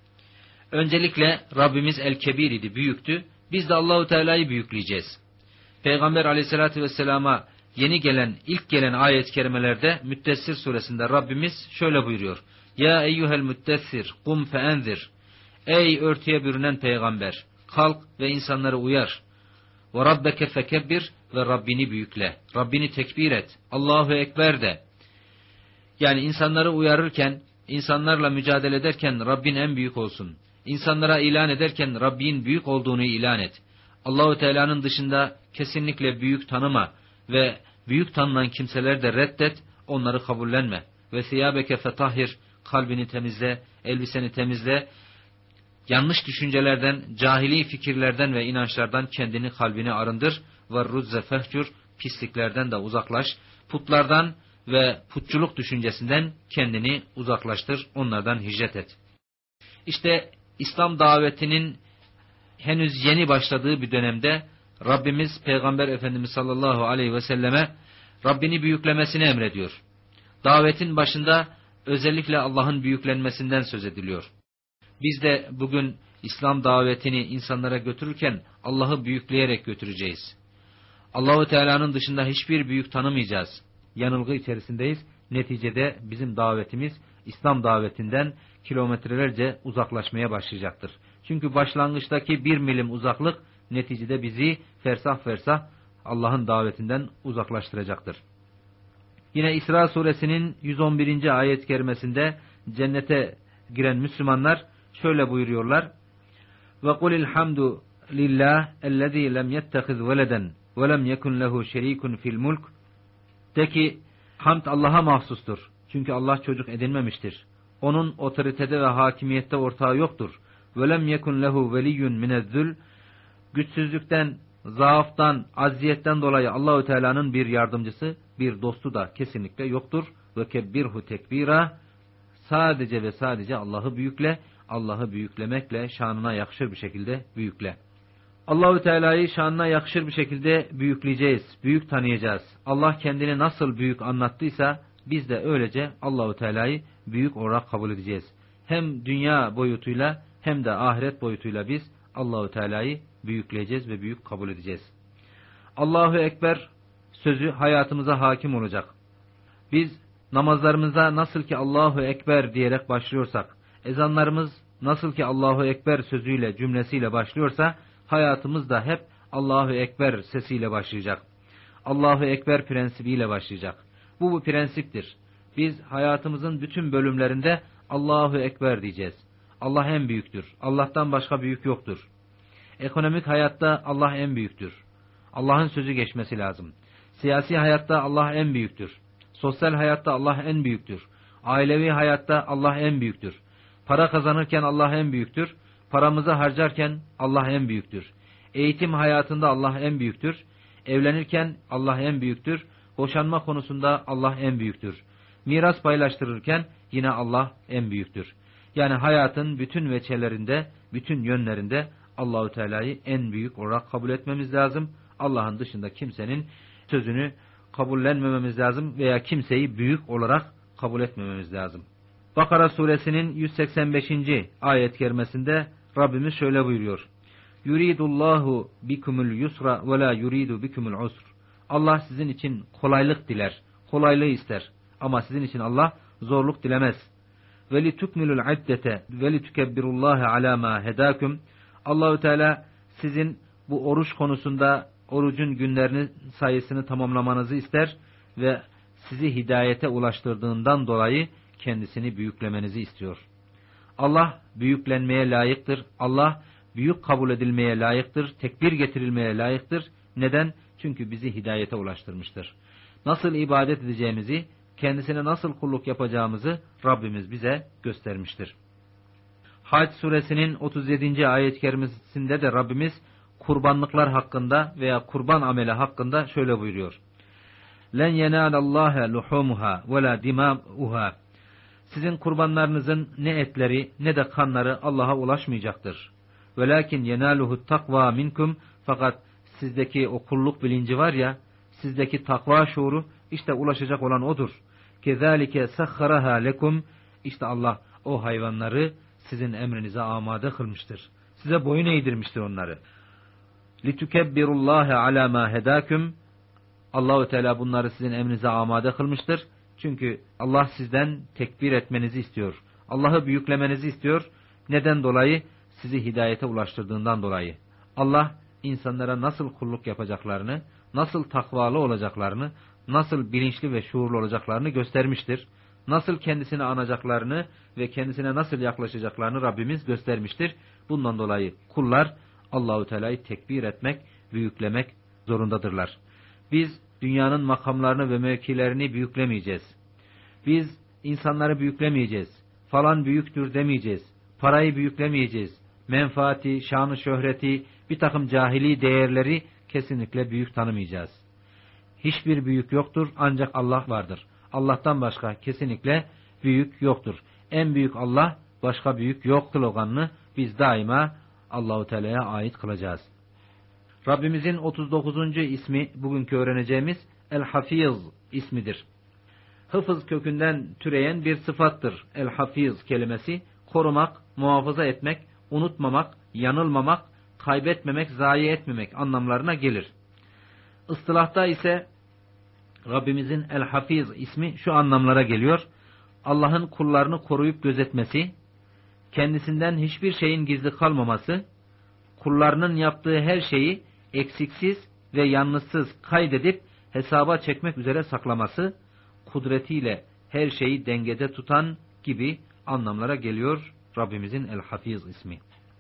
S1: Öncelikle Rabbimiz El-Kebir idi, büyüktü. Biz de Allahu Teala'yı büyükleyeceğiz. Peygamber Aleyhisselatü Vesselam'a yeni gelen, ilk gelen ayet-i kerimelerde Müddessir suresinde Rabbimiz şöyle buyuruyor. Ya eyyuhel müddessir, kum feenzir. Ey örtüye bürünen peygamber, kalk ve insanları uyar. Ve rabbeke fekebbir, ve Rabbini büyükle. Rabbini tekbir et. Allahu Ekber de. Yani insanları uyarırken, insanlarla mücadele ederken Rabbin en büyük olsun. İnsanlara ilan ederken Rabbin büyük olduğunu ilan et. Allahu Teala'nın dışında kesinlikle büyük tanıma ve büyük tanınan kimseleri de reddet, onları kabullenme. Ve siyabeke fetahhir, kalbini temizle, elbiseni temizle. Yanlış düşüncelerden, cahili fikirlerden ve inançlardan kendini, kalbini arındır. Ve ruzze fehcur, pisliklerden de uzaklaş. Putlardan ve putçuluk düşüncesinden kendini uzaklaştır, onlardan hicret et. İşte İslam davetinin henüz yeni başladığı bir dönemde Rabbimiz Peygamber Efendimiz sallallahu aleyhi ve selleme Rabbini büyüklemesini emrediyor. Davetin başında özellikle Allah'ın büyüklenmesinden söz ediliyor. Biz de bugün İslam davetini insanlara götürürken Allah'ı büyükleyerek götüreceğiz. Allahu Teala'nın dışında hiçbir büyük tanımayacağız. Yanılgı içerisindeyiz. Neticede bizim davetimiz İslam davetinden kilometrelerce uzaklaşmaya başlayacaktır. Çünkü başlangıçtaki bir milim uzaklık neticede bizi fersah fersah Allah'ın davetinden uzaklaştıracaktır. Yine İsra suresinin yüz on birinci ayet-i kerimesinde cennete giren Müslümanlar şöyle buyuruyorlar. Ve kulil hamdu lillah ellezî lem yettehiz veleden ve lem yekun lehu şerîkun fil mulk. De ki hamd Allah'a mahsustur. Çünkü Allah çocuk edinmemiştir. Onun otoritede ve hakimiyette ortağı yoktur. Ve lem yekun lehu veliyyun minezzül. Güçsüzlükten, zaaftan, azziyetten dolayı Allahu Teala'nın bir yardımcısı, bir dostu da kesinlikle yoktur. Ve kebbirhu tekbira. Sadece ve sadece Allah'ı büyükle, Allah'ı büyüklemekle şanına yakışır bir şekilde büyükle. Allahu Teala'yı şanına yakışır bir şekilde büyükleyeceğiz, büyük tanıyacağız. Allah kendini nasıl büyük anlattıysa biz de öylece Allahu Teala'yı büyük olarak kabul edeceğiz. Hem dünya boyutuyla hem de ahiret boyutuyla biz Allahu Teala'yı büyükleyeceğiz ve büyük kabul edeceğiz. Allahu Ekber sözü hayatımıza hakim olacak. Biz namazlarımıza nasıl ki Allahu Ekber diyerek başlıyorsak, ezanlarımız nasıl ki Allahu Ekber sözüyle, cümlesiyle başlıyorsa, hayatımız da hep Allahu Ekber sesiyle başlayacak. Allahu Ekber prensibiyle başlayacak. Bu bu prensiptir. Biz hayatımızın bütün bölümlerinde Allahu Ekber diyeceğiz. Allah en büyüktür. Allah'tan başka büyük yoktur. Ekonomik hayatta Allah en büyüktür. Allah'ın sözü geçmesi lazım. Siyasi hayatta Allah en büyüktür. Sosyal hayatta Allah en büyüktür. Ailevi hayatta Allah en büyüktür. Para kazanırken Allah en büyüktür. Paramızı harcarken Allah en büyüktür. Eğitim hayatında Allah en büyüktür. Evlenirken Allah en büyüktür. Boşanma konusunda Allah en büyüktür. Miras paylaştırırken yine Allah en büyüktür. Yani hayatın bütün veçelerinde, bütün yönlerinde Allahu Teala'yı en büyük olarak kabul etmemiz lazım. Allah'ın dışında kimsenin sözünü kabullenmememiz lazım veya kimseyi büyük olarak kabul etmememiz lazım. Bakara suresinin yüz seksen beşinci ayet kerimesinde Rabbimiz şöyle buyuruyor. Yuridullahu bikumul yusra ve la yuridu bikumul usr. Allah sizin için kolaylık diler, kolaylığı ister. Ama sizin için Allah zorluk dilemez. Ve li tukmilul iddete ve li tukebbirullaha ala ma hedakum. Allahu Teala sizin bu oruç konusunda orucun günlerinin sayısını tamamlamanızı ister ve sizi hidayete ulaştırdığından dolayı kendisini büyüklemenizi istiyor. Allah büyüklenmeye layıktır. Allah büyük kabul edilmeye layıktır. Tekbir getirilmeye layıktır. Neden? Çünkü bizi hidayete ulaştırmıştır. Nasıl ibadet edeceğimizi, kendisine nasıl kulluk yapacağımızı Rabbimiz bize göstermiştir. Hac suresinin otuz yedinci ayet-i kerimesinde de Rabbimiz kurbanlıklar hakkında veya kurban ameli hakkında şöyle buyuruyor. Len yenalallaha luhumuha ve la dimauha. Sizin kurbanlarınızın ne etleri ne de kanları Allah'a ulaşmayacaktır. Velakin yenaluhu takva minkum. Fakat sizdeki o kulluk bilinci var ya, sizdeki takva şuuru, işte ulaşacak olan odur. Kezalike sahharaha lekum. İşte Allah o hayvanları sizin emrinize amade kılmıştır. Size boyun eğdirmiştir onları. Litukebbirullaha ala ma hedakum. Allahu Teala bunları sizin emrinize amade kılmıştır. Çünkü Allah sizden tekbir etmenizi istiyor. Allah'ı büyüklemenizi istiyor. Neden dolayı? Sizi hidayete ulaştırdığından dolayı. Allah insanlara nasıl kulluk yapacaklarını, nasıl takvalı olacaklarını, nasıl bilinçli ve şuurlu olacaklarını göstermiştir. Nasıl kendisini anacaklarını ve kendisine nasıl yaklaşacaklarını Rabbimiz göstermiştir. Bundan dolayı kullar Allahu Teala'yı tekbir etmek, büyüklemek zorundadırlar. Biz dünyanın makamlarını ve mevkilerini büyüklemeyeceğiz. Biz insanları büyüklemeyeceğiz. Falan büyüktür demeyeceğiz. Parayı büyüklemeyeceğiz. Menfaati, şanı, şöhreti, bir takım cahili değerleri kesinlikle büyük tanımayacağız. Hiçbir büyük yoktur, ancak Allah vardır. Allah'tan başka kesinlikle büyük yoktur. En büyük Allah, başka büyük yok sloganını biz daima Allahu Teala'ya ait kılacağız. Rabbimizin otuz dokuzuncu ismi bugünkü öğreneceğimiz El-Hafiz ismidir. Hıfız kökünden türeyen bir sıfattır. El-Hafiz kelimesi korumak, muhafaza etmek, unutmamak, yanılmamak, kaybetmemek, zayi etmemek anlamlarına gelir. Istilahta ise Rabbimizin El-Hafiz ismi şu anlamlara geliyor. Allah'ın kullarını koruyup gözetmesi, kendisinden hiçbir şeyin gizli kalmaması, kullarının yaptığı her şeyi eksiksiz ve yanlışsız kaydedip hesaba çekmek üzere saklaması, kudretiyle her şeyi dengede tutan gibi anlamlara geliyor Rabbimizin El-Hafiz ismi.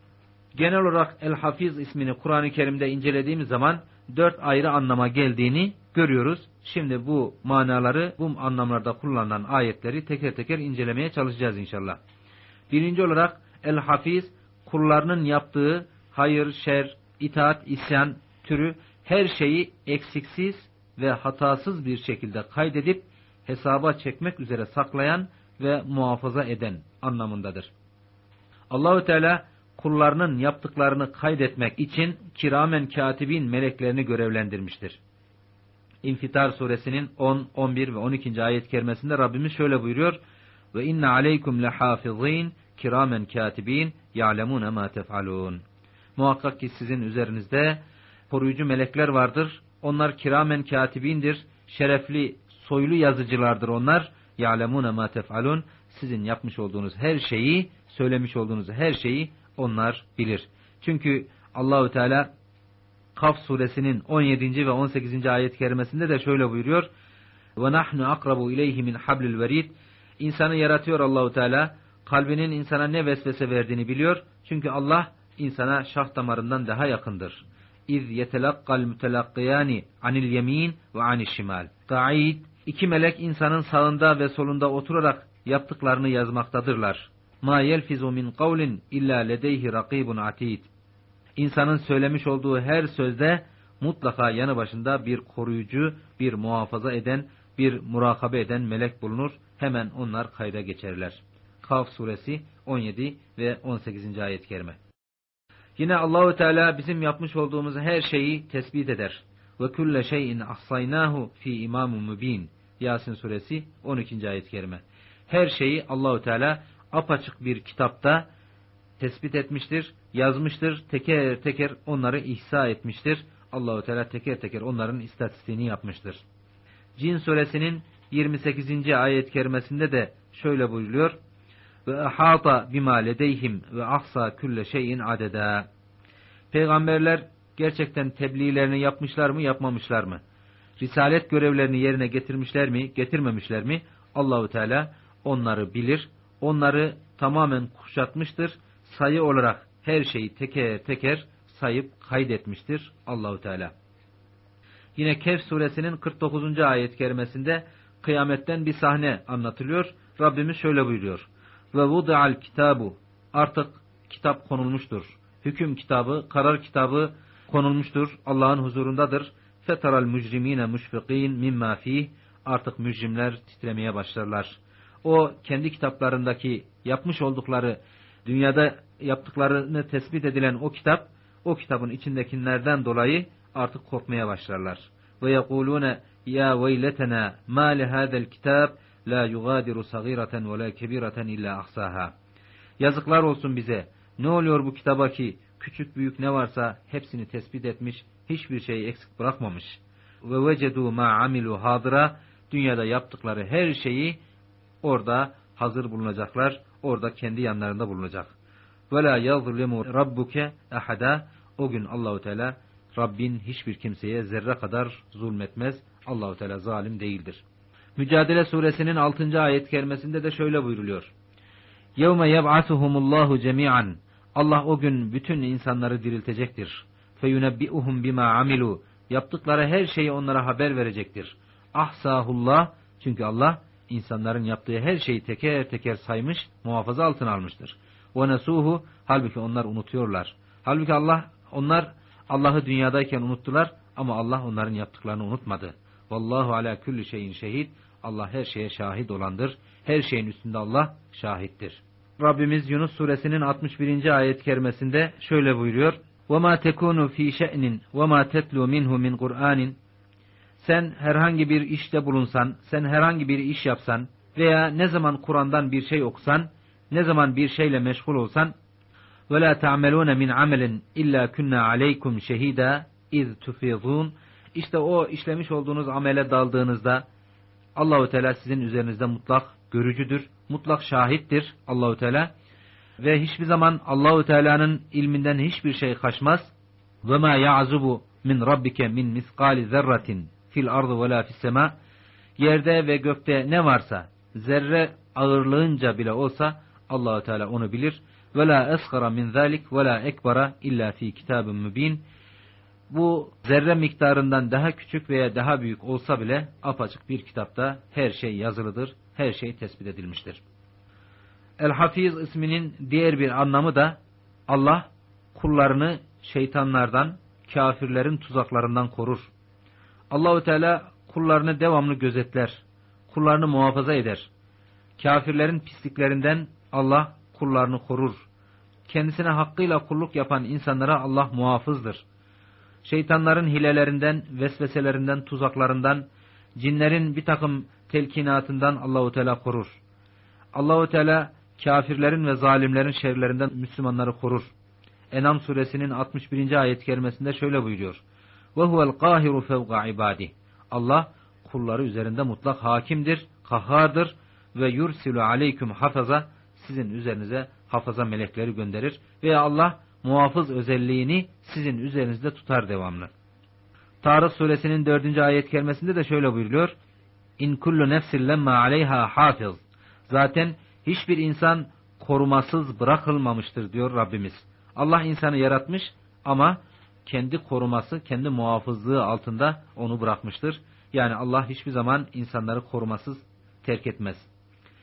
S1: Genel olarak El-Hafiz ismini Kur'an-ı Kerim'de incelediğimiz zaman dört ayrı anlama geldiğini görüyoruz. Şimdi bu manaları, bu anlamlarda kullanılan ayetleri teker teker incelemeye çalışacağız inşallah. Birinci olarak El-Hafiz, kullarının yaptığı hayır, şer, itaat, isyan türü her şeyi eksiksiz ve hatasız bir şekilde kaydedip hesaba çekmek üzere saklayan ve muhafaza eden anlamındadır. Allahu Teala kullarının yaptıklarını kaydetmek için kiramen katibin meleklerini görevlendirmiştir. İnfitar suresinin on, on bir ve on ikinci ayet-i kerimesinde Rabbimiz şöyle buyuruyor. Ve inne aleykum lehafizin kiramen katibin ya'lemune ma tef'alun. Muhakkak ki sizin üzerinizde koruyucu melekler vardır. Onlar kiramen katibindir. Şerefli, soylu yazıcılardır onlar. Ya'lemune ma tef'alun. Sizin yapmış olduğunuz her şeyi, söylemiş olduğunuz her şeyi onlar bilir. Çünkü Allahu Teala Kaf suresinin on yedinci ve on sekizinci ayet-i kerimesinde de şöyle buyuruyor. Ve nahnu akrabu ileyhi min hablil verid. İnsanı yaratıyor Allahu Teala. Kalbinin insana ne vesvese verdiğini biliyor. Çünkü Allah insana şah damarından daha yakındır. İz yetelakkal mutelakkiyani anil yemin ve anil şimal. Ga'id, iki melek insanın sağında ve solunda oturarak yaptıklarını yazmaktadırlar. Ma yelfizu min kavlin illa ledeyhi rakibun atid. İnsanın söylemiş olduğu her sözde mutlaka yanı başında bir koruyucu, bir muhafaza eden, bir murakabe eden melek bulunur. Hemen onlar kayda geçerler. Kaf suresi on yedi ve on sekizinci ayet-i kerime. Yine Allahu Teala bizim yapmış olduğumuz her şeyi tespit eder. Ve kulle şeyin ahsaynahu fi imamun mubin. Yasin suresi on ikinci ayet-i kerime. Her şeyi Allahu Teala apaçık bir kitapta tespit etmiştir, yazmıştır, teker teker onları ihsa etmiştir. Allahu Teala teker teker onların istatistiğini yapmıştır. Cin suresinin yirmi sekizinci ayet-i kerimesinde de şöyle buyuruyor: ve ahata bima ledeyhim ve ahsa kulle şeyin adeda. Peygamberler gerçekten tebliğlerini yapmışlar mı, yapmamışlar mı? Risalet görevlerini yerine getirmişler mi, getirmemişler mi? Allahu Teala onları bilir. Onları tamamen kuşatmıştır. Sayı olarak her şeyi teker teker sayıp kaydetmiştir Allahu Teala. Yine Kehf suresinin kırk dokuzuncu ayet-i kerimesinde kıyametten bir sahne anlatılıyor. Rabbimiz şöyle buyuruyor: ve vuda'al kitabu, artık kitap konulmuştur. Hüküm kitabı, karar kitabı konulmuştur. Allah'ın huzurundadır. Fetaral mücrimine müşfikin mimma fih, artık mücrimler titremeye başlarlar. O kendi kitaplarındaki yapmış oldukları, dünyada yaptıklarını tespit edilen o kitap, o kitabın içindekilerden dolayı artık korkmaya başlarlar. Ve yekulune ya veyletena ma li hada'l kitab la yugadiru sagireten ve la kebireten illa ahsaha. Yazıklar olsun bize. Ne oluyor bu kitaba ki küçük büyük ne varsa hepsini tespit etmiş, hiçbir şeyi eksik bırakmamış. Ve vecedu ma amilu hadira, dünyada yaptıkları her şeyi orada hazır bulunacaklar, orada kendi yanlarında bulunacak. Ve la yazlimu rabbuke ahada, o gün Allahu Teala Rabbin hiçbir kimseye zerre kadar zulmetmez. Allahu Teala zalim değildir. Mücadele suresinin altıncı ayet-i kerimesinde de şöyle buyruluyor: yevme yeb'asuhumullahu cemi'an, Allah o gün bütün insanları diriltecektir. Feyunebbi'uhum bima amilu, yaptıkları her şeyi onlara haber verecektir. Ahsahullah, çünkü Allah insanların yaptığı her şeyi teker teker saymış, muhafaza altına almıştır. Ve nesuhu, halbuki onlar unutuyorlar. Halbuki Allah, onlar Allah'ı dünyadayken unuttular ama Allah onların yaptıklarını unutmadı. Vallahu ala kulli şeyin şehid, Allah her şeye şahit olandır. Her şeyin üstünde Allah şahittir. Rabbimiz Yunus suresinin altmış birinci ayet-i kerimesinde şöyle buyuruyor: وَمَا تَكُونُ ف۪ي شَأْنٍ وَمَا تَتْلُوا مِنْهُ مِنْ قُرْآنٍ. Sen herhangi bir işte bulunsan, sen herhangi bir iş yapsan veya ne zaman Kur'an'dan bir şey okusan, ne zaman bir şeyle meşgul olsan, وَلَا تَعْمَلُونَ مِنْ عَمَلٍ اِلَّا كُنَّا عَلَيْكُمْ شَهِيدًا اِذْ تُفِيضُونَ. İşte o işlemiş olduğunuz amele daldığınızda Allahu Teala sizin üzerinizde mutlak görücüdür, mutlak şahittir Allahu Teala ve hiçbir zaman Allahu Teala'nın ilminden hiçbir şey kaçmaz. Ve ma ya'zubu min rabbike min miskali zerratin fil ardı ve la fis sema. Yerde ve gökte ne varsa zerre ağırlığınca bile olsa Allahu Teala onu bilir. Ve la esgara min zalik ve la ekbara illa fi kitabin mübin. Bu zerre miktarından daha küçük veya daha büyük olsa bile apaçık bir kitapta her şey yazılıdır, her şey tespit edilmiştir. El-Hafiz isminin diğer bir anlamı da Allah kullarını şeytanlardan, kafirlerin tuzaklarından korur. Allahu Teala kullarını devamlı gözetler, kullarını muhafaza eder. Kafirlerin pisliklerinden Allah kullarını korur. Kendisine hakkıyla kulluk yapan insanlara Allah muhafızdır. Şeytanların hilelerinden, vesveselerinden, tuzaklarından, cinlerin bir takım telkinatından Allahu Teala korur. Allahu Teala kafirlerin ve zalimlerin şerlerinden Müslümanları korur. En'am suresinin altmış birinci ayet-i kerimesinde şöyle buyuruyor: Ve huvel qahiru fevqa ibadih. Allah kulları üzerinde mutlak hakimdir, kahhardır ve yursilu aleyküm hafaza, sizin üzerinize hafaza melekleri gönderir veya Allah muhafız özelliğini sizin üzerinizde tutar devamlı. Tarık suresinin dördüncü ayet-i kerimesinde de şöyle buyuruyor: İn kullu nefsin lemma aleyha hafiz. Zaten hiçbir insan korumasız bırakılmamıştır diyor Rabbimiz. Allah insanı yaratmış ama kendi koruması, kendi muhafızlığı altında onu bırakmıştır. Yani Allah hiçbir zaman insanları korumasız terk etmez.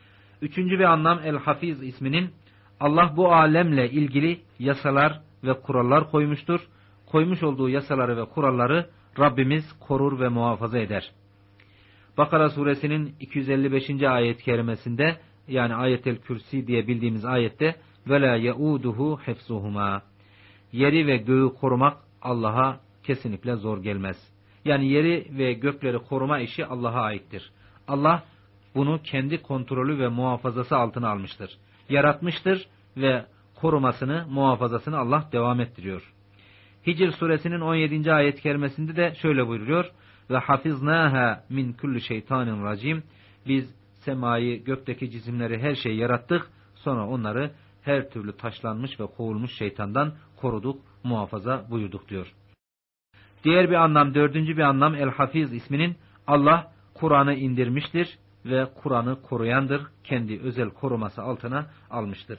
S1: Üçüncü bir anlam El-Hafiz isminin Allah bu alemle ilgili yasalar ve kurallar koymuştur. Koymuş olduğu yasaları ve kuralları Rabbimiz korur ve muhafaza eder. Bakara suresinin iki yüz elli beşinci ayet-i kerimesinde, yani Ayet-el Kürsi diye bildiğimiz ayette وَلَا يَعُودُهُ حِفْزُهُمَا Yeri ve göğü korumak Allah'a kesinlikle zor gelmez. Yani yeri ve gökleri koruma işi Allah'a aittir. Allah bunu kendi kontrolü ve muhafazası altına almıştır. Yaratmıştır ve korumasını, muhafazasını Allah devam ettiriyor. Hicr suresinin on yedinci ayet-i kerimesinde de şöyle buyuruyor: ve hafiznâhâ min kulli şeytanın racim. Biz semayı, gökteki cisimleri, her şeyi yarattık. Sonra onları her türlü taşlanmış ve kovulmuş şeytandan koruduk, muhafaza buyurduk diyor. Diğer bir anlam, dördüncü bir anlam El-Hafiz isminin Allah Kur'an'ı indirmiştir ve Kur'an'ı koruyandır. Kendi özel koruması altına almıştır.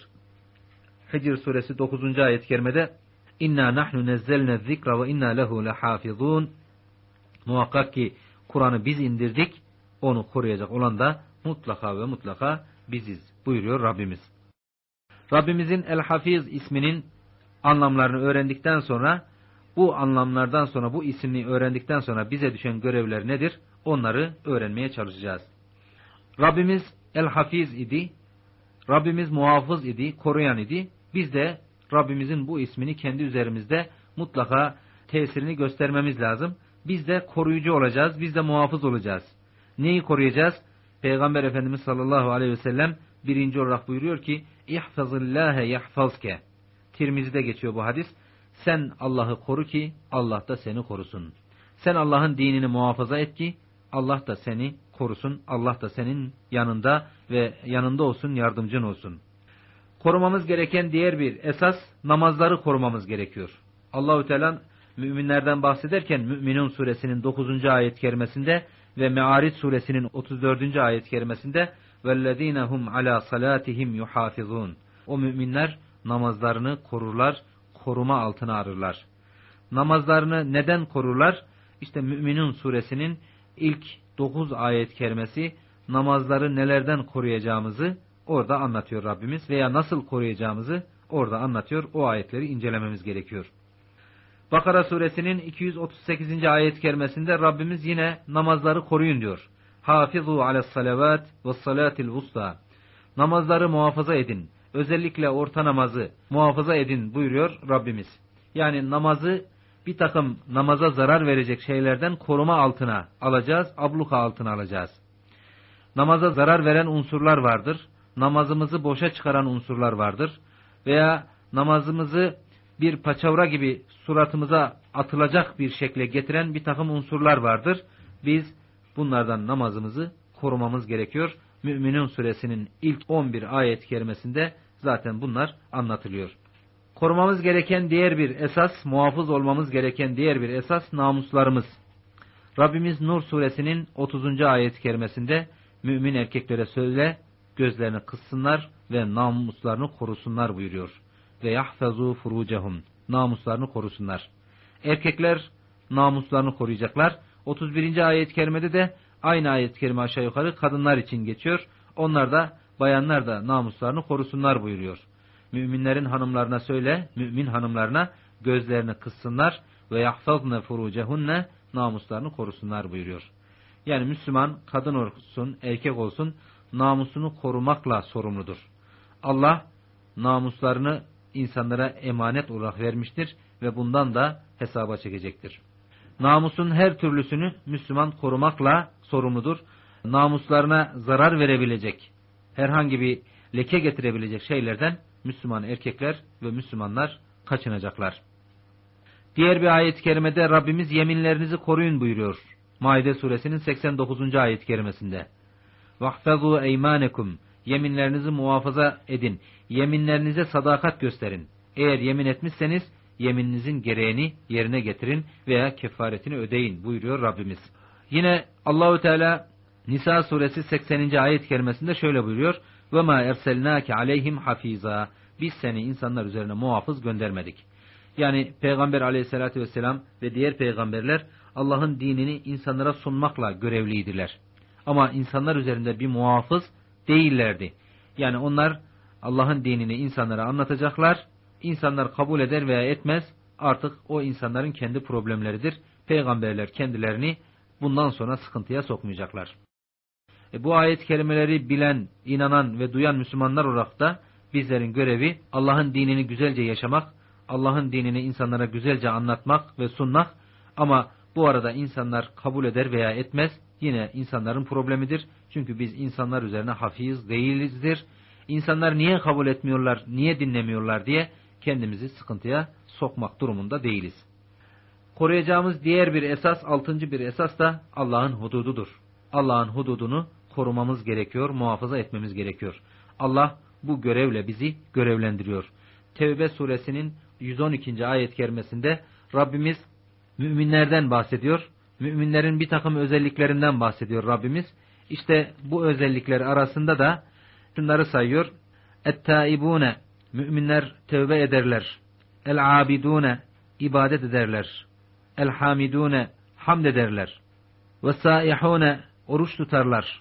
S1: Hicr suresi dokuzuncu ayet-i kerimede İnna nahnu nezzelne zikra ve inna lehu lehafizun. Muhakkak ki Kur'an'ı biz indirdik, onu koruyacak olan da mutlaka ve mutlaka biziz buyuruyor Rabbimiz. Rabbimizin El-Hafiz isminin anlamlarını öğrendikten sonra, bu anlamlardan sonra, bu isimli öğrendikten sonra bize düşen görevler nedir? Onları öğrenmeye çalışacağız. Rabbimiz El-Hafiz idi, Rabbimiz muhafız idi, koruyan idi. Biz de Rabbimizin bu ismini kendi üzerimizde mutlaka tesirini göstermemiz lazım. Biz de koruyucu olacağız, biz de muhafız olacağız. Neyi koruyacağız? Peygamber Efendimiz sallallahu aleyhi ve sellem birinci olarak buyuruyor ki İhfazillâhe yahfazke. Tirmizi'de geçiyor bu hadis. Sen Allah'ı koru ki Allah da seni korusun. Sen Allah'ın dinini muhafaza et ki Allah da seni korusun. Allah da senin yanında ve yanında olsun, yardımcın olsun. Korumamız gereken diğer bir esas, namazları korumamız gerekiyor. Allah-u Teala müminlerden bahsederken Mü'minun suresinin dokuzuncu ayet-i kerimesinde ve Me'arid suresinin otuz dördüncü ayet-i kerimesinde وَالَّذ۪ينَ هُمْ عَلَى صَلَاتِهِمْ يُحَافِظُونَ O müminler namazlarını korurlar, koruma altına alırlar. Namazlarını neden korurlar? İşte Mü'minun suresinin ilk dokuz ayet-i kerimesi namazları nelerden koruyacağımızı orada anlatıyor Rabbimiz veya nasıl koruyacağımızı orada anlatıyor. O ayetleri incelememiz gerekiyor. Bakara suresinin iki yüz otuz sekizinci ayet-i kerimesinde Rabbimiz yine namazları koruyun diyor. Hafizu ales salavat ve salatil vusta. Namazları muhafaza edin. Özellikle orta namazı muhafaza edin buyuruyor Rabbimiz. Yani namazı bir takım namaza zarar verecek şeylerden koruma altına alacağız, abluka altına alacağız. Namaza zarar veren unsurlar vardır. Namazımızı boşa çıkaran unsurlar vardır. Veya namazımızı bir paçavra gibi suratımıza atılacak bir şekle getiren bir takım unsurlar vardır. Biz bunlardan namazımızı korumamız gerekiyor. Mü'minun suresinin ilk on bir ayet-i kerimesinde zaten bunlar anlatılıyor. Korumamız gereken diğer bir esas, muhafız olmamız gereken diğer bir esas namuslarımız. Rabbimiz Nur suresinin otuzuncu ayet-i kerimesinde mümin erkeklere söyle, gözlerini kıssınlar ve namuslarını korusunlar buyuruyor. Ve yahfazu furucehum. Namuslarını korusunlar. Erkekler namuslarını koruyacaklar. otuz birinci ayet-i kerimede de aynı ayet-i kerime aşağı yukarı kadınlar için geçiyor. Onlar da, bayanlar da namuslarını korusunlar buyuruyor. Müminlerin hanımlarına söyle, mümin hanımlarına gözlerini kıssınlar ve yahfazne furucehunne, namuslarını korusunlar buyuruyor. Yani Müslüman kadın olsun, erkek olsun namusunu korumakla sorumludur. Allah namuslarını insanlara emanet olarak vermiştir ve bundan da hesaba çekecektir. Namusun her türlüsünü Müslüman korumakla sorumludur. Namuslarına zarar verebilecek, herhangi bir leke getirebilecek şeylerden Müslüman erkekler ve Müslümanlar kaçınacaklar. Diğer bir ayet-i kerimede Rabbimiz yeminlerinizi koruyun buyuruyor. Maide suresinin seksen dokuzuncu ayet-i kerimesinde. وَحْفَظُوا اَيْمَانَكُمْ Yeminlerinizi muhafaza edin. Yeminlerinize sadakat gösterin. Eğer yemin etmişseniz yemininizin gereğini yerine getirin veya kefaretini ödeyin buyuruyor Rabbimiz. Yine Allahu Teala Nisa suresi sekseninci ayet-i kerimesinde şöyle buyuruyor. وَمَا اَرْسَلْنَاكَ عَلَيْهِمْ حَف۪يظًا Biz seni insanlar üzerine muhafız göndermedik. Yani Peygamber aleyhissalatü vesselam ve diğer peygamberler Allah'ın dinini insanlara sunmakla görevliydiler. Ama insanlar üzerinde bir muhafız değillerdi. Yani onlar Allah'ın dinini insanlara anlatacaklar. İnsanlar kabul eder veya etmez. Artık o insanların kendi problemleridir. Peygamberler kendilerini bundan sonra sıkıntıya sokmayacaklar. E bu ayet kelimeleri bilen, inanan ve duyan Müslümanlar olarak da bizlerin görevi Allah'ın dinini güzelce yaşamak, Allah'ın dinini insanlara güzelce anlatmak ve sunmak. Ama bu arada insanlar kabul eder veya etmez, yine insanların problemidir. Çünkü biz insanlar üzerine hafiz değilizdir. İnsanlar niye kabul etmiyorlar, niye dinlemiyorlar diye kendimizi sıkıntıya sokmak durumunda değiliz. Koruyacağımız diğer bir esas, altıncı bir esas da Allah'ın hudududur. Allah'ın hududunu korumamız gerekiyor, muhafaza etmemiz gerekiyor. Allah bu görevle bizi görevlendiriyor. Tevbe suresinin yüz on ikinci ayet kerimesinde Rabbimiz müminlerden bahsediyor. Müminlerin bir takım özelliklerinden bahsediyor Rabbimiz. İşte bu özellikler arasında da şunları sayıyor. Et-taibune, müminler tevbe ederler. El-abidune, ibadet ederler. El-hamidune, hamd ederler. Ve-saihune, oruç tutarlar.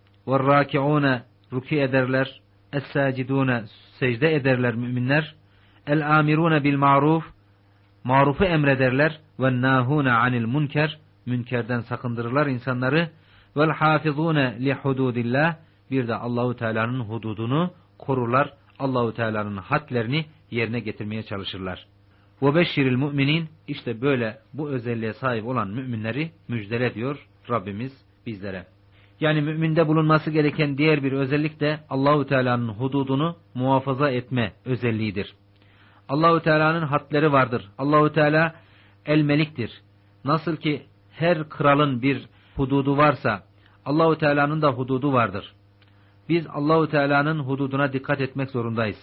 S1: Ve-rakiune, ruki ederler. Es-sacidune, secde ederler müminler. El-amirune bil-ma'ruf, marufu emrederler. Ve-nâhûne anil münker, münkerden sakındırırlar insanları. Vel-hâfizûne li-hudûdillâh, bir de Allahu Teala'nın hududunu korurlar. Allahu Teala'nın hadlerini yerine getirmeye çalışırlar. Ve beşşiril müminin, işte böyle bu özelliğe sahip olan müminleri müjdele diyor Rabbimiz bizlere. Yani müminde bulunması gereken diğer bir özellik de Allahu Teala'nın hududunu muhafaza etme özelliğidir. Allahu Teala'nın hadleri vardır. Allahu Teala el meliktir. Nasıl ki her kralın bir hududu varsa Allahu Teala'nın da hududu vardır. Biz Allahu Teala'nın hududuna dikkat etmek zorundayız.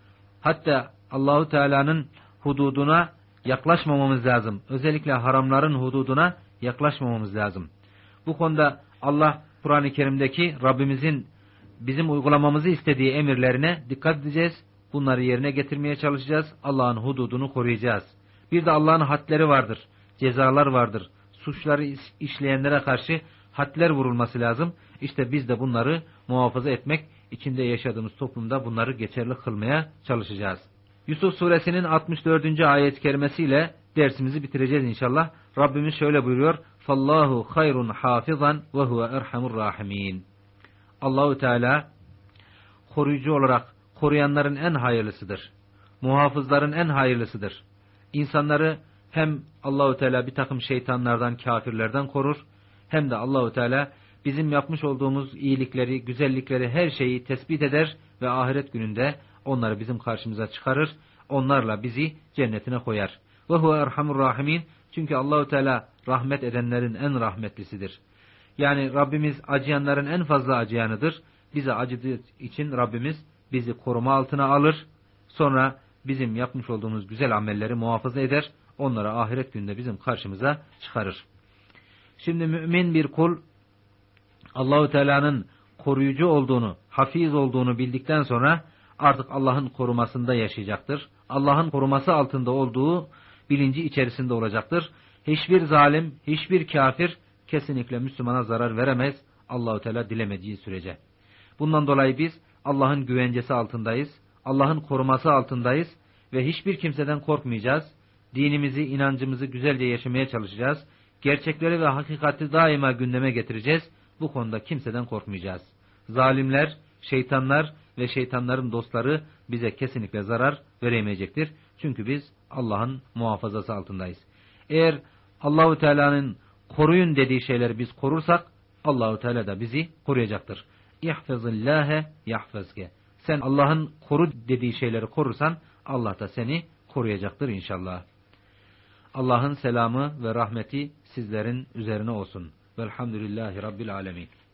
S1: Hatta Allahu Teala'nın hududuna yaklaşmamamız lazım. Özellikle haramların hududuna yaklaşmamamız lazım. Bu konuda Allah Kur'an-ı Kerim'deki Rabbimizin bizim uygulamamızı istediği emirlerine dikkat edeceğiz. Bunları yerine getirmeye çalışacağız. Allah'ın hududunu koruyacağız. Bir de Allah'ın hadleri vardır. Cezalar vardır. Suçları işleyenlere karşı hadler vurulması lazım. İşte biz de bunları muhafaza etmek, içinde yaşadığımız toplumda bunları geçerli kılmaya çalışacağız. Yusuf suresinin altmış dördüncü ayet-i kerimesiyle dersimizi bitireceğiz inşallah. Rabbimiz şöyle buyuruyor. Fallahu hayrun hafizan ve huve erhamur rahimin. Allahu Teala koruyucu olarak koruyanların en hayırlısıdır. Muhafızların en hayırlısıdır. İnsanları hem Allahu Teala bir takım şeytanlardan, kafirlerden korur, hem de Allahu Teala bizim yapmış olduğumuz iyilikleri, güzellikleri, her şeyi tespit eder ve ahiret gününde onları bizim karşımıza çıkarır. Onlarla bizi cennetine koyar. Ve huve erhamur rahimin. Çünkü Allahu Teala rahmet edenlerin en rahmetlisidir. Yani Rabbimiz acıyanların en fazla acıyanıdır. Bize acıdığı için Rabbimiz bizi koruma altına alır. Sonra bizim yapmış olduğumuz güzel amelleri muhafaza eder. Onları ahiret gününde bizim karşımıza çıkarır. Şimdi mümin bir kul Allahu Teala'nın koruyucu olduğunu, hafiz olduğunu bildikten sonra artık Allah'ın korumasında yaşayacaktır. Allah'ın koruması altında olduğu bilinci içerisinde olacaktır. Hiçbir zalim, hiçbir kafir kesinlikle Müslümana zarar veremez Allahu Teala dilemediği sürece. Bundan dolayı biz Allah'ın güvencesi altındayız. Allah'ın koruması altındayız ve hiçbir kimseden korkmayacağız. Dinimizi, inancımızı güzelce yaşamaya çalışacağız. Gerçekleri ve hakikati daima gündeme getireceğiz. Bu konuda kimseden korkmayacağız. Zalimler, şeytanlar ve şeytanların dostları bize kesinlikle zarar veremeyecektir. Çünkü biz Allah'ın muhafazası altındayız. Eğer Allahu Teala'nın koruyun dediği şeyleri biz korursak Allahu Teala da bizi koruyacaktır. İhfazillâhe yahfazke. Sen Allah'ın koru dediği şeyleri korursan Allah da seni koruyacaktır inşallah. Allah'ın selamı ve rahmeti sizlerin üzerine olsun. Velhamdülillahi Rabbil alemin.